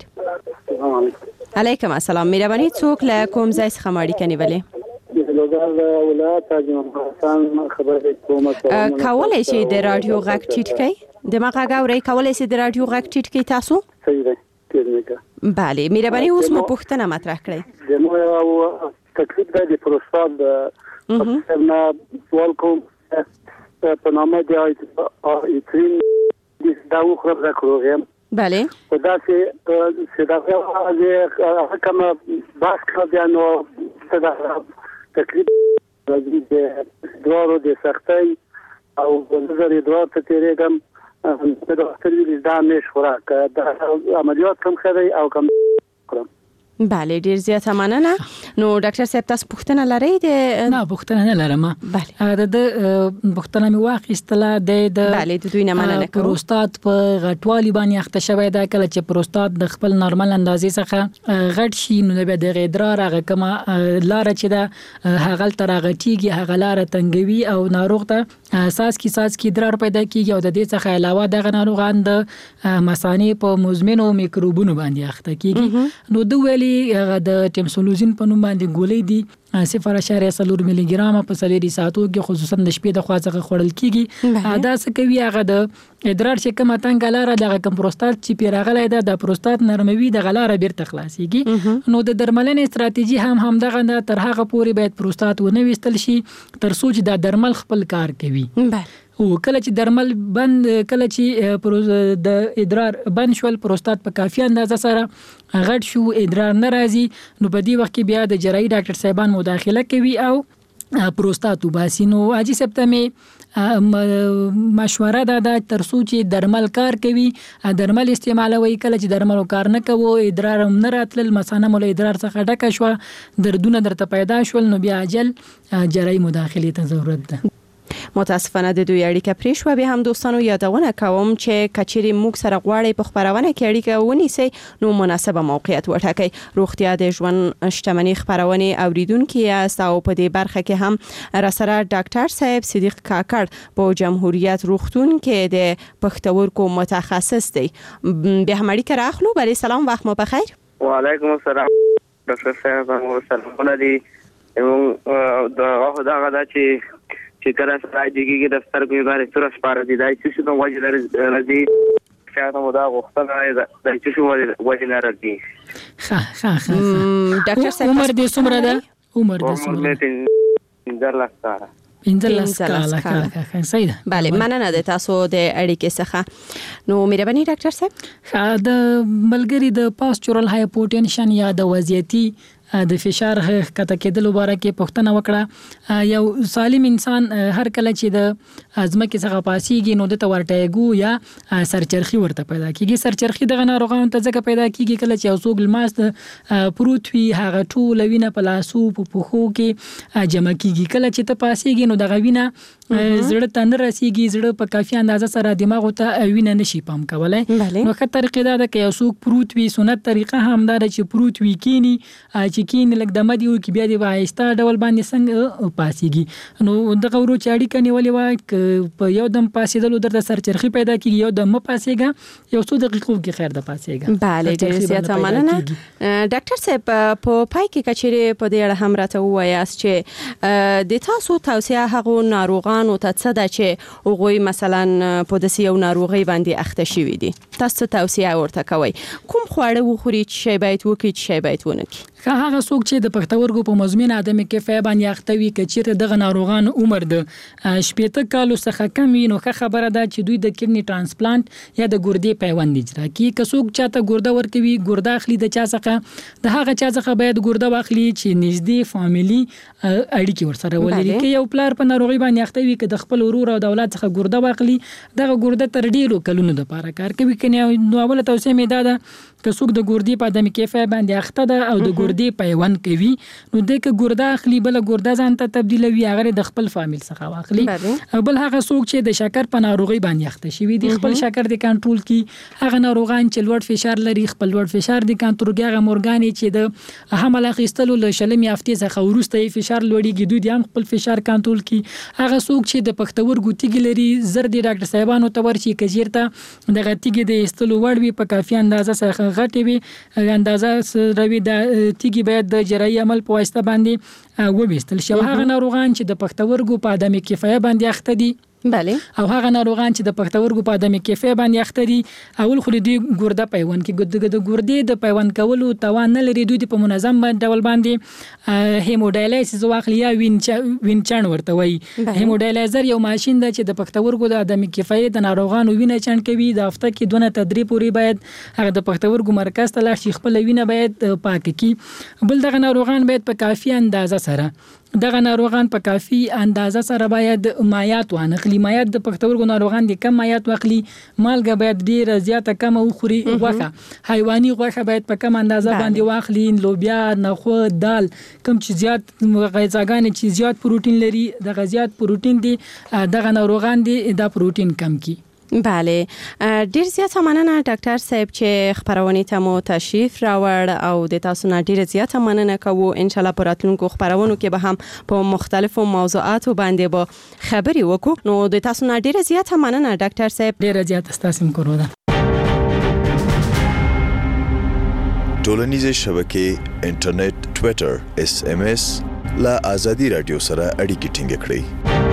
علیکم السلام. مهرباني څوک له کوم ځای څخه اړیکه نیولې؟ لوګر ولایت جمهوریت خبره کوم کولای شي د رادیو غږ ټیټ کړئ د ما غږ اورئ کولای شي د رادیو غږ ټیټ کړئ تاسو؟ صحیح ده. بله مهرباني اوس مو پوښتنه مطرح کړئ. د مو یو تکلیف د پروستات د نه سوال کوم په نامه دی ایترین دا وخره راکړم. بله خدا سے صدقه هغه کوم باس کړ بیا نو صدا تکلیف راځي د دوارو د سختۍ او نظر دوار ته تیرېږم په ډاکټر ویل دا مش خوراک دا عملیات کم خري او کم کړم. بله ډیر زیاته مننه. نو ډاکټر صاحب تاسو پوښتنه لرئ؟ د نه پوښتنه نه لرم. بله د پوښتنه مې واخیستله د د بله د دوی نه مننه کوم. پروستات په غټوالي باندې اخته شوی دا کله چې پروستات د خپل نارمل اندازې څخه غټ شي نو بیا د ادرار هغه کومه لار چې دا هغه تر غټیږي هغه لار تنګوي او ناروغ ته اساس کی ساس کی ادرار پیدا کیږي او د دې څخه علاوه د ناروغان د مثانې په مزمنو میکروبونو باندې اخته کیږي. نو دوی ویلي هغه د ټیمسولوزین په نوم باندې ګولې دي صفر اشاریه څلور ملي ګرام په څلوري ساعتو کې خصوصا د شپې د خوا څخه خوړل کیږي. دا څه کوي هغه د ادرار چې کومه تنګ لاره د کوم پروستات چې پیراغله ده د پروستات نرموي د غلاره بیرته خلاصيږي. نو د درملنې استراتیژي هم هم دغه تر هغه پورې باید پروستات ونه وستل شي تر څو چې د درمل خپل کار کوي. او کله چې درمل بند کله چې د ادرار بند شول پروستات په کافي اندازه سره غټ شو ادرار ناراضي نو په دې وخت کې بیا د جراحي ډاکټر صاحبان مداخله کوي او پروستات وباسي. نو اجي سپتمه مشوره ده د ترڅو چې درمل کار کوي درمل استعمالوي. کله چې درمل کار نه کوي ادرار هم نه راتل مثلا مول ادرار څخه ډکه شو دردونه درته پیدا شول نو بیا اجل جراحي مداخله ته ضرورت ده. متاسفانه د دوی اړیکه پرې شوه. به هم دوستانو یادونه کوم چې کچېرې موږ سره غواړئ په خبرونه کې اړیکه ونیسئ نو مناسبه موقعیت وټاکئ. روغتیا د ژوند شتمنۍ خبرونه اوریدونکو یاست او په دې برخه کې هم راسره ډاکټر صاحب صدیق کاکړ په جمهوریت روغتون کې د پښتورګو متخصص دی. به هم اړیکه راخلو. بله سلام وخت مو په خیر. وعلیکم السلام ډاکټر صاحب مو سلامونه دي. دا غوډه غدا چې چې کله سره دیږي د سترګو باندې تر سپاره دي دای چې نو وجه لري شاته مو دا غوښتنه ده چې شو وجه نه راځي. ها ها ها ډاکټر صاحب عمر دې څومره ده؟ عمر دې څومره ده؟ در لاساره انځلس کاله ښه صحیح ده. بله مننه د تاسو د اړیکې څخه. نو مهرباني ډاکټر صاحب د ملګری د پاسچورل هایپوټنشن یا د وضعیتي د فشار کته کېدل مبارکه پښتنه وکړه. یو سالم انسان هر کله چې د ازمکه څخه پاسيږي نو د تورټیګو یا سرچرخي ورته پیدا کیږي. سرچرخي دغه ناروغانو ته ځکه پیدا کیږي کله چې اوسوګ الماس پروت وي هغه ټول وینه په لاسو په پخو کې جمع کیږي. کله چې ته پاسيږي نو دغه وینه زړه ته نه رسیږي زړه په کافي اندازه سره دماغ ته وینه نشي پام کولای. نو ښه طریقه دا ده چې اوسوګ پروت وي سنت طریقه هم دا چې پروت وي کینی چې کین لګ د مدي او کې بیا دی وایستا ډول باندې څنګه پاسيږي. نو دغه ورو چې اړیکه نیولې وای په یو دم پاسېدل درته سرچرخي پیدا کیږي یو دم پاسېګا یو څو دقیقو کې خیر د پاسېګا. بله ډیر زیاته مننه. ډاکټر صاحب په پای کې کچېره په دې اړه هم راته وایاست چې د تاسو توصیه هغه ناروغانو ته څه ده چې هغوی مثلا په داسې یو ناروغي باندې اخته شوي دي تاسو توصیه ورته کوئ کوم خواړه وخوري چې شی باید وکړي چې شی باید ونه کړي؟ که هغه څوک چې د پښتورګو په مزمن عدم کفایت باندې اخته وي که چیرته دغه ناروغان عمر د شپږ کالو څخه کم وي نو ښه خبره ده چې دوی د کډنی ترانسپلانت یا د ګردې پیوند اجرا کوي. که څوک چاته ګرده ورکوي ګرده اخلي د چا څخه د هغه چا څخه باید ګرده واخلي چې نږدې فاميلي اړیکې ورسره ولري. که یو پلار په ناروغي باندې اخته وي که د خپل ورور او د اولاد څخه ګرده واخلي دغه ګرده تر ډیرو کلونو لپاره کار کوي. کنه نو اوله توصیه مې ده که څوک د ګردې په عدم کیفیت باندې اخته ده او د ګردې پیوند کوي نو د که ګرده اخلي بل ګرده ځان ته تبدیلوي هغه د خپل فامیل څخه واخلي. او بل هغه څوک چې د شکر په ناروغي باندې اخته شوی دی خپل شکر د کنټرول کی هغه ناروغان چې لوړ فشار لري خپل لوړ فشار د کنټرول هغه مورګانې چې د حمل اخیستلو له شلمې هفتې څخه وروسته فشار لوړیږي دوی هم خپل فشار کنټرول کی. هغه څوک چې د پښتورګو تیږې لري زر د ډاکټر صاحبانو ته ورشي کجیرته د غتیګې د استلو وړ وي په کافي اندازه سره غټي وي اندازه روي د تیږي باید د جراحي عمل په واسطه باندې وبېستل شي. هغه ناروغان چې د پښتورګو په عدم کفایت باندې اخته دي بله او هغه ناروغان چې د پښتورګو په عدم کیفیت باندې اخته دي اول خو دوی ګرده پیوند کې د ګردې د پیوند کولو توان نه لري دوی په منظم ډول باندې هیموډایلیسیس واخلي یا وینچن ورته وایي. هیموډایلایزر یو ماشين ده چې د پښتورګو د عدم کیفیت د ناروغانو وینه چڼ کوي. د هفته کې دونه تدریب پوري باید هغه د پښتورګو مرکز ته لاړ شي خپل وینه باید پاک کړي. بل دغه ناروغان باید په کافي اندازه سره دغه ناروغان په کافي اندازه سره باید مایعات وانخلي. مایعات د پښتورګو ناروغان دي کم مایعات واخلي. مالګه باید ډیره زیاته کم وخوري. غوښه حیواني غوښه باید په کم اندازه باندې واخلي. لوبیا نخود دال کم چې زیات غذاګانې چې زیات پروتین لري دغه زیات پروتین دي دغه ناروغان دي دا پروتین کم کی. بله ډیر زیاته مننه ډاکټر صاحب چې خبرونه ته مو تشریف راوړ او د تاسو نه ډیر زیاته مننه کوو. ان شاء الله پراتلونکو خبرونو کې به هم په مختلفو موضوعاتو باندې به خبري وکړو. نو د تاسو نه ډیر زیاته مننه ډاکټر صاحب. ډیر زیاته ستاسو کورو ده. ټولنیزه شبکې انټرنیټ ټوئیټر اس ام اس لا ازادي رادیو سره اړیکې ټینګ کړئ.